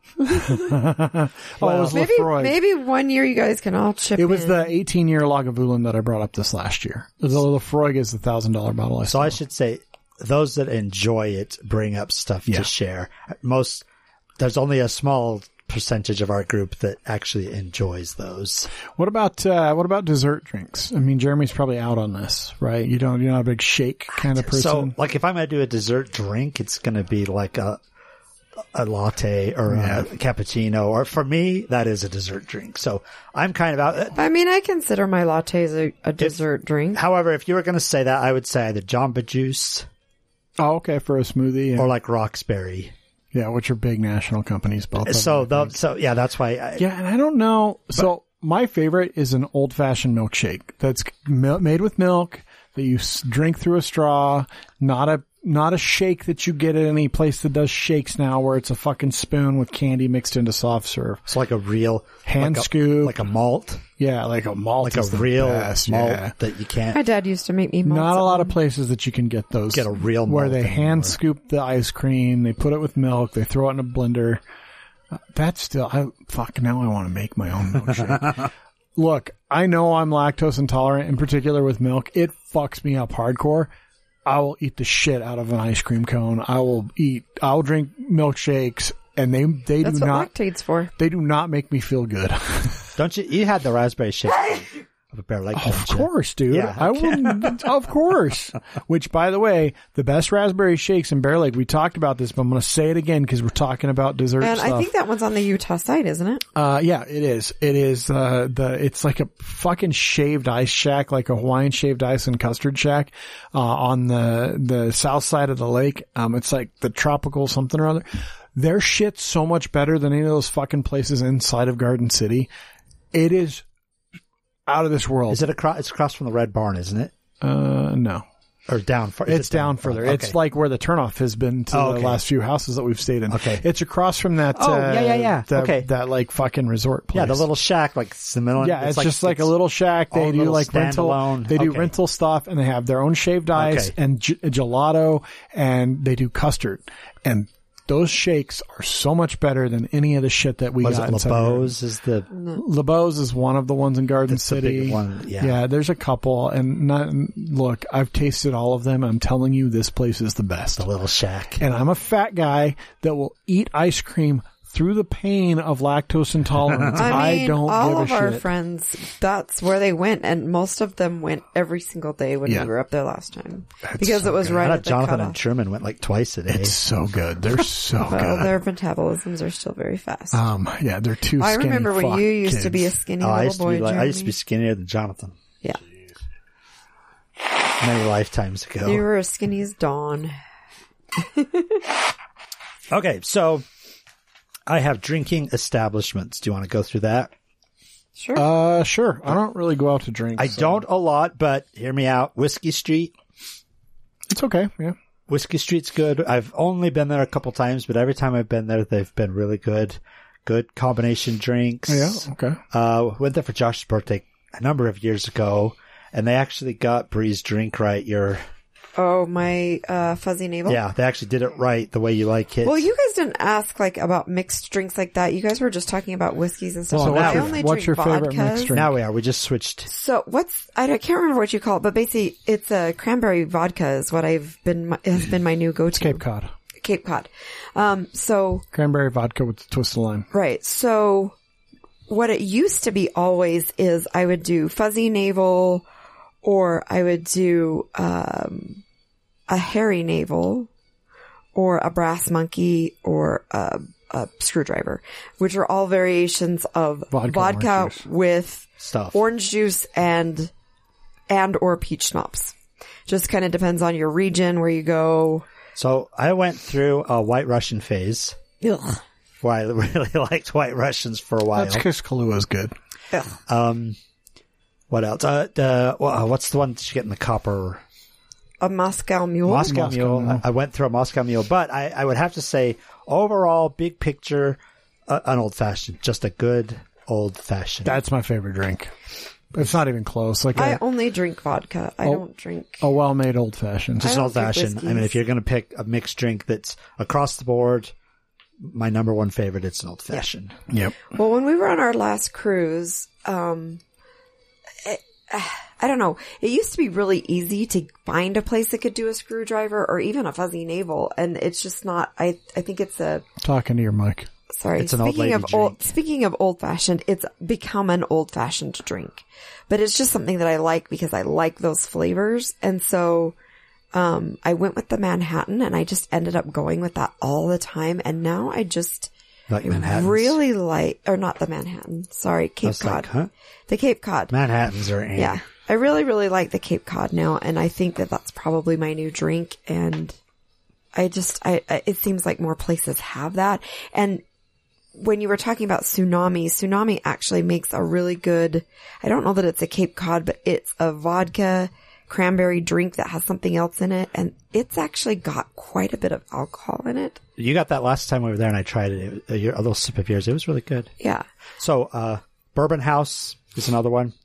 oh, it was Maybe, Lefroy. maybe one year you guys can all chip It was in. the eighteen year Lagavulin that I brought up this last year. The Lefroy is the thousand dollar bottle. I So I should say, those that enjoy it bring up stuff Yeah. to share. Most, there's only a small percentage of our group that actually enjoys those. What about uh, what about dessert drinks? I mean, Jeremy's probably out on this, right? You don't, you're not a big shake kind of person. So, like, if I'm going to do a dessert drink, it's going to be like a a latte or Yeah. a cappuccino, or for me, that is a dessert drink. So I'm kind of out. I mean, I consider my lattes a, a dessert drink. However, if you were going to say that, I would say either Jamba Juice oh, okay, for a smoothie, yeah. or like Roxbury. yeah, which are big national companies, both. of So, them, I the, think. so yeah, that's why. I, yeah, and I don't know. So my favorite is an old fashioned milkshake that's mil- made with milk that you s- drink through a straw, not a not a shake that you get at any place that does shakes now, where it's a fucking spoon with candy mixed into soft serve. It's like a real Hand like a, scoop. like a malt, Yeah, like a malt, like is a the real best, malt yeah. that you can't My dad used to make me malts Not at a lot of home. places that you can get those. get a real where malt they anymore. hand scoop the ice cream, they put it with milk, they throw it in a blender. Uh, That's still, I fuck. Now I want to make my own milkshake. Look, I know I'm lactose intolerant, in particular with milk. It fucks me up hardcore. I will eat the shit out of an ice cream cone. I will eat. I'll drink milkshakes, and they they That's do what not lactate's for. they do not make me feel good. Don't you? You had the raspberry shake of a Bear Lake. Of course, dude. Yeah, I okay. wouldn't. Of course. Which, by the way, the best raspberry shakes in Bear Lake. We talked about this, but I'm going to say it again because we're talking about dessert And stuff. I think that one's on the Utah side, isn't it? Uh, yeah, it is. It is, uh, the, it's like a fucking shaved ice shack, like a Hawaiian shaved ice and custard shack, uh, on the, the south side of the lake. Um, it's like the tropical something or other. Their shit's so much better than any of those fucking places inside of Garden City. It is out of this world. Is it across? It's across from the Red Barn, isn't it? Uh, no. Or down? Far, It's down, down further. Okay. It's like where the turnoff has been to Oh, the okay. last few houses that we've stayed in. Okay. It's across from that. Oh, uh, yeah, yeah, yeah. That, Okay. That like fucking resort place. Yeah, the little shack, like it's the middle. Yeah, it's, just like a little shack. They all do little like rental. standalone. They do Okay. rental stuff, and they have their own shaved ice Okay. and g- gelato, and they do custard. And those shakes are so much better than any of the shit that we Was got. it inside here. LeBeau's? Is the LeBeau's is one of the ones in Garden That's the City. big one, yeah. yeah, there's a couple, and not look. I've tasted all of them. I'm telling you, this place is the best. the little shack? And I'm a fat guy that will eat ice cream through the pain of lactose intolerance. I mean, don't all give of a our shit. friends, that's where they went, and most of them went every single day when Yeah. we were up there last time. Because so it was good. right I thought at the Jonathan cutoff. and Truman went like twice a day. It's so good. They're so Well, good. their metabolisms are still very fast. Um, yeah, they're two I skinny remember when fuck you used kids. to be a skinny Oh, I little used to boy, be like, I used to be Jeremy. skinnier than Jonathan Yeah. many lifetimes ago. You were as skinny as Dawn. Okay, so I have drinking establishments. Do you want to go through that? Sure. Uh, sure. I don't really go out to drink. I so- don't a lot, but hear me out. Whiskey Street. It's okay. Yeah. Whiskey Street's good. I've only been there a couple times, but every time I've been there, they've been really good. Good combination drinks. Yeah. Okay. Uh, went there for Josh's birthday a number of years ago, and they actually got Bree's drink right. Your oh, my uh, fuzzy navel? yeah, they actually did it right the way you like it. Well, you guys didn't ask like about mixed drinks like that. You guys were just talking about whiskeys and stuff. Well, so what's I your- only what's drink your favorite vodkas. mixed drink? Now we are. We just switched. So what's I, don't- I can't remember what you call it, but basically it's a cranberry vodka is what I've been my- has been my new go-to. Cape Cod. Cape Cod. Um, so Cranberry vodka with twist of lime. right. So what it used to be always is I would do fuzzy navel, or I would do um a hairy navel, or a brass monkey, or a, a screwdriver, which are all variations of Vodka, vodka orange juice. with Stuff. orange juice and and or peach schnapps. Just kind of depends on your region where you go. So I went through a White Russian phase Ugh. where I really liked White Russians for a while. That's because Kahlua good. Ugh. Um, what else? Uh, the, well, what's the one that you get in the copper? A Moscow Mule. Moscow, Moscow Mule. Mule. I, I went through a Moscow Mule, but I, I would have to say overall, big picture, uh, an old fashioned, just a good old fashioned. That's my favorite drink. It's not even close. Like I a, only drink vodka. I Oh. don't drink. a well-made old fashioned. Just I an don't old drink fashioned. I mean, whiskeys. if you're going to pick a mixed drink that's across the board, my number one favorite, it's an old fashioned. Yep. Well, when we were on our last cruise, um, it, uh, I don't know. It used to be really easy to find a place that could do a screwdriver or even a fuzzy navel, and it's just not. I I think it's a. Talking to your mic. Sorry. It's an old speaking lady of old, drink. speaking of old fashioned, it's become an old fashioned drink, but it's just something that I like because I like those flavors. And so, um, I went with the Manhattan and I just ended up going with that all the time. And now I just Like I Manhattans. really like, or not the Manhattan. Sorry, I Cape was Cod. like, huh? The Cape Cod. Manhattans are in. Yeah. I really, really like the Cape Cod now. And I think that that's probably my new drink. And I just, I, I it seems like more places have that. And when you were talking about Tsunami, Tsunami actually makes a really good, I don't know that it's a Cape Cod, but it's a vodka cranberry drink that has something else in it. And it's actually got quite a bit of alcohol in it. You got that last time we were there and I tried it. A, a little sip of yours. It was really good. Yeah. So, uh, Bourbon House is another one.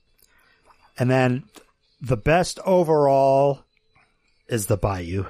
And then the best overall is the Bayou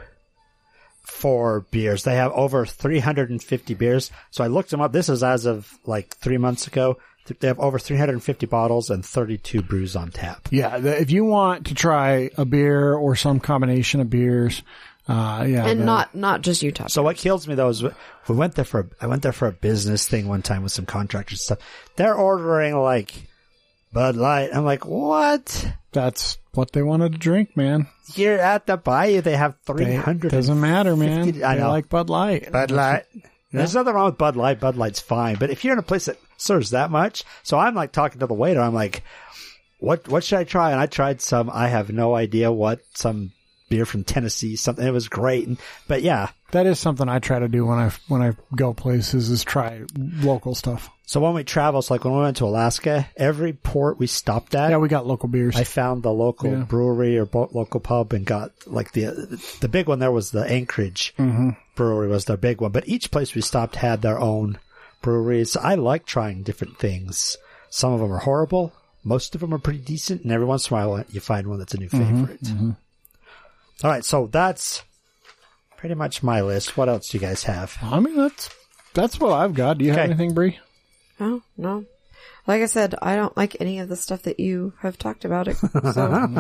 for beers. They have over three hundred fifty beers. So I looked them up. This is as of like three months ago. They have over three hundred fifty bottles and thirty-two brews on tap. Yeah. The, if you want to try a beer or some combination of beers, uh, yeah. And the- not, not just Utah. So what kills me though is we went there for, I went there for a business thing one time with some contractors and stuff. They're ordering like Bud Light. I'm like, what? That's what they wanted to drink, man. You're at the bayou. They have three hundred. They, doesn't matter, man. I they know. like Bud Light. Bud Light. Yeah. There's nothing wrong with Bud Light. Bud Light's fine. But if you're in a place that serves that much, so I'm like talking to the waiter. I'm like, what, what should I try? And I tried some, I have no idea what, some beer from Tennessee, something. It was great. And, but yeah. That is something I try to do when I, when I go places is try local stuff. So when we travel, so like when we went to Alaska, every port we stopped at. Yeah, we got local beers. I found the local yeah. brewery or bo- local pub and got like the, the big one there was the Anchorage mm-hmm. brewery was their big one. But each place we stopped had their own breweries. I like trying different things. Some of them are horrible. Most of them are pretty decent. And every once in a while you find one that's a new favorite. Mm-hmm. Mm-hmm. All right. So that's pretty much my list. What else do you guys have? I mean, that's, that's what I've got. Do you Okay. have anything, Bree? Oh, no. Like I said, I don't like any of the stuff that you have talked about. It, so.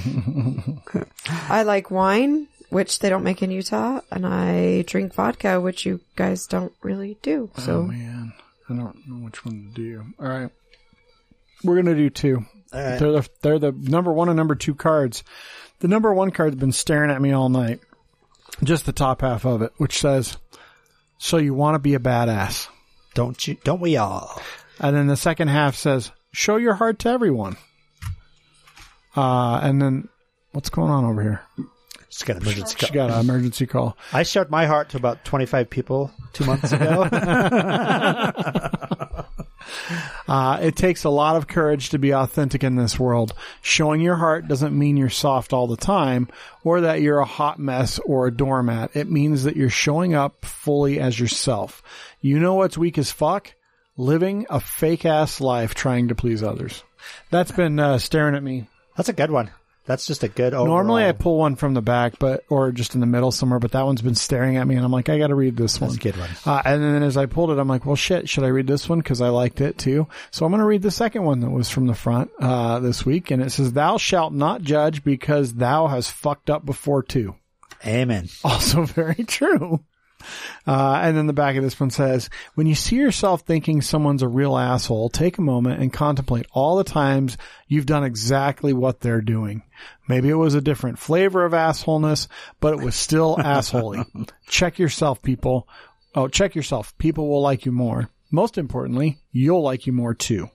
I like wine, which they don't make in Utah, and I drink vodka, which you guys don't really do. So, Oh, man. I don't know which one to do. All right. We're going to do two. All right. They're the, they're the number one and number two cards. The number one card's been staring at me all night. Just the top half of it, which says, so you want to be a badass. Don't you? Don't we all? And then the second half says, show your heart to everyone. Uh, and then what's going on over here? Just got an emergency She call. got an emergency call. I showed my heart to about twenty-five people two months ago. Uh, it takes a lot of courage to be authentic in this world. Showing your heart doesn't mean you're soft all the time or that you're a hot mess or a doormat. It means that you're showing up fully as yourself. You know what's weak as fuck? Living a fake ass life trying to please others. That's been uh, staring at me. That's a good one. That's just a good overall. Normally I pull one from the back, but or just in the middle somewhere, but that one's been staring at me and I'm like, I got to read this one. That's a good one. Uh, and then as I pulled it, I'm like, well, shit, should I read this one? Because I liked it too. So I'm going to read the second one that was from the front uh, this week. And it says, thou shalt not judge because thou has fucked up before too. Amen. Also very true. Uh, and then the back of this one says, when you see yourself thinking someone's a real asshole, take a moment and contemplate all the times you've done exactly what they're doing. Maybe it was a different flavor of assholeness, but it was still assholey. Check yourself, people. Oh, check yourself. People will like you more. Most importantly, you'll like you more too.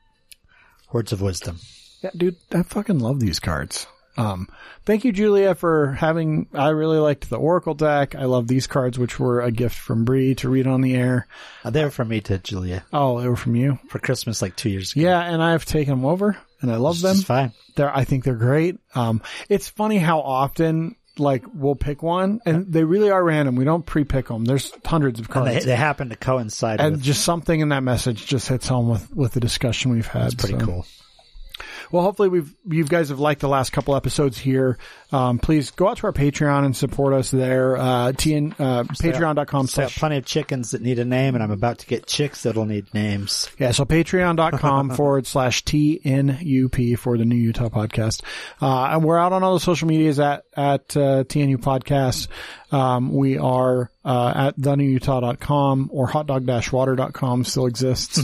Words of wisdom. Yeah, dude, I fucking love these cards. Um, thank you, Julia, for having, I really liked the Oracle deck. I love these cards, which were a gift from Bree to read on the air. Uh, they were from me to Julia Oh, they were from you? for Christmas like two years ago. Yeah, and I've taken them over and I love It's them. just fine. They're, I think they're great. Um, it's funny how often, like, we'll pick one and they really are random. We don't pre-pick them. There's hundreds of And cards. they, they happen to coincide And with. just something in that message just hits home with, with the discussion we've had. That's pretty so. cool. Well, hopefully we've, you guys have liked the last couple episodes here. Um, please go out to our Patreon and support us there. Uh, tn, uh, patreon.com So I have slash, plenty of chickens that need a name, and I'm about to get chicks that'll need names. yeah, so patreon.com forward slash T N U P for the New Utah Podcast. Uh, and we're out on all the social medias at, at, uh, T N U Podcast. Um, we are, uh, at the new utah dot com or hotdog dash water dot com still exists.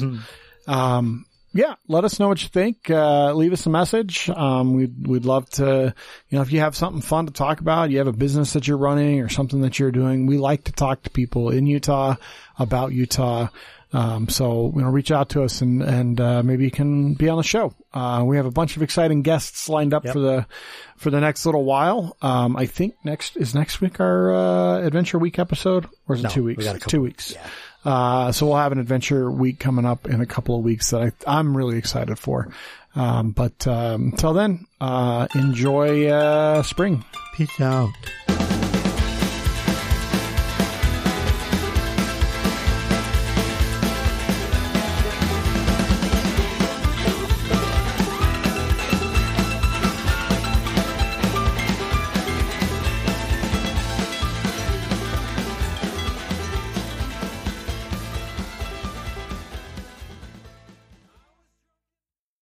um, Yeah, let us know what you think. Uh, leave us a message. Um, we'd, we'd love to, you know, if you have something fun to talk about, you have a business that you're running or something that you're doing, we like to talk to people in Utah about Utah. Um, so, you know, reach out to us and, and, uh, maybe you can be on the show. Uh, we have a bunch of exciting guests lined up Yep. for the, for the next little while. Um, I think next, is next week our, uh, Adventure Week episode or is it No, two we weeks? got a couple- Two weeks. yeah. Uh, so we'll have an adventure week coming up in a couple of weeks that I, I'm really excited for. Um, but, um, until then, uh, enjoy, uh, spring. Peace out.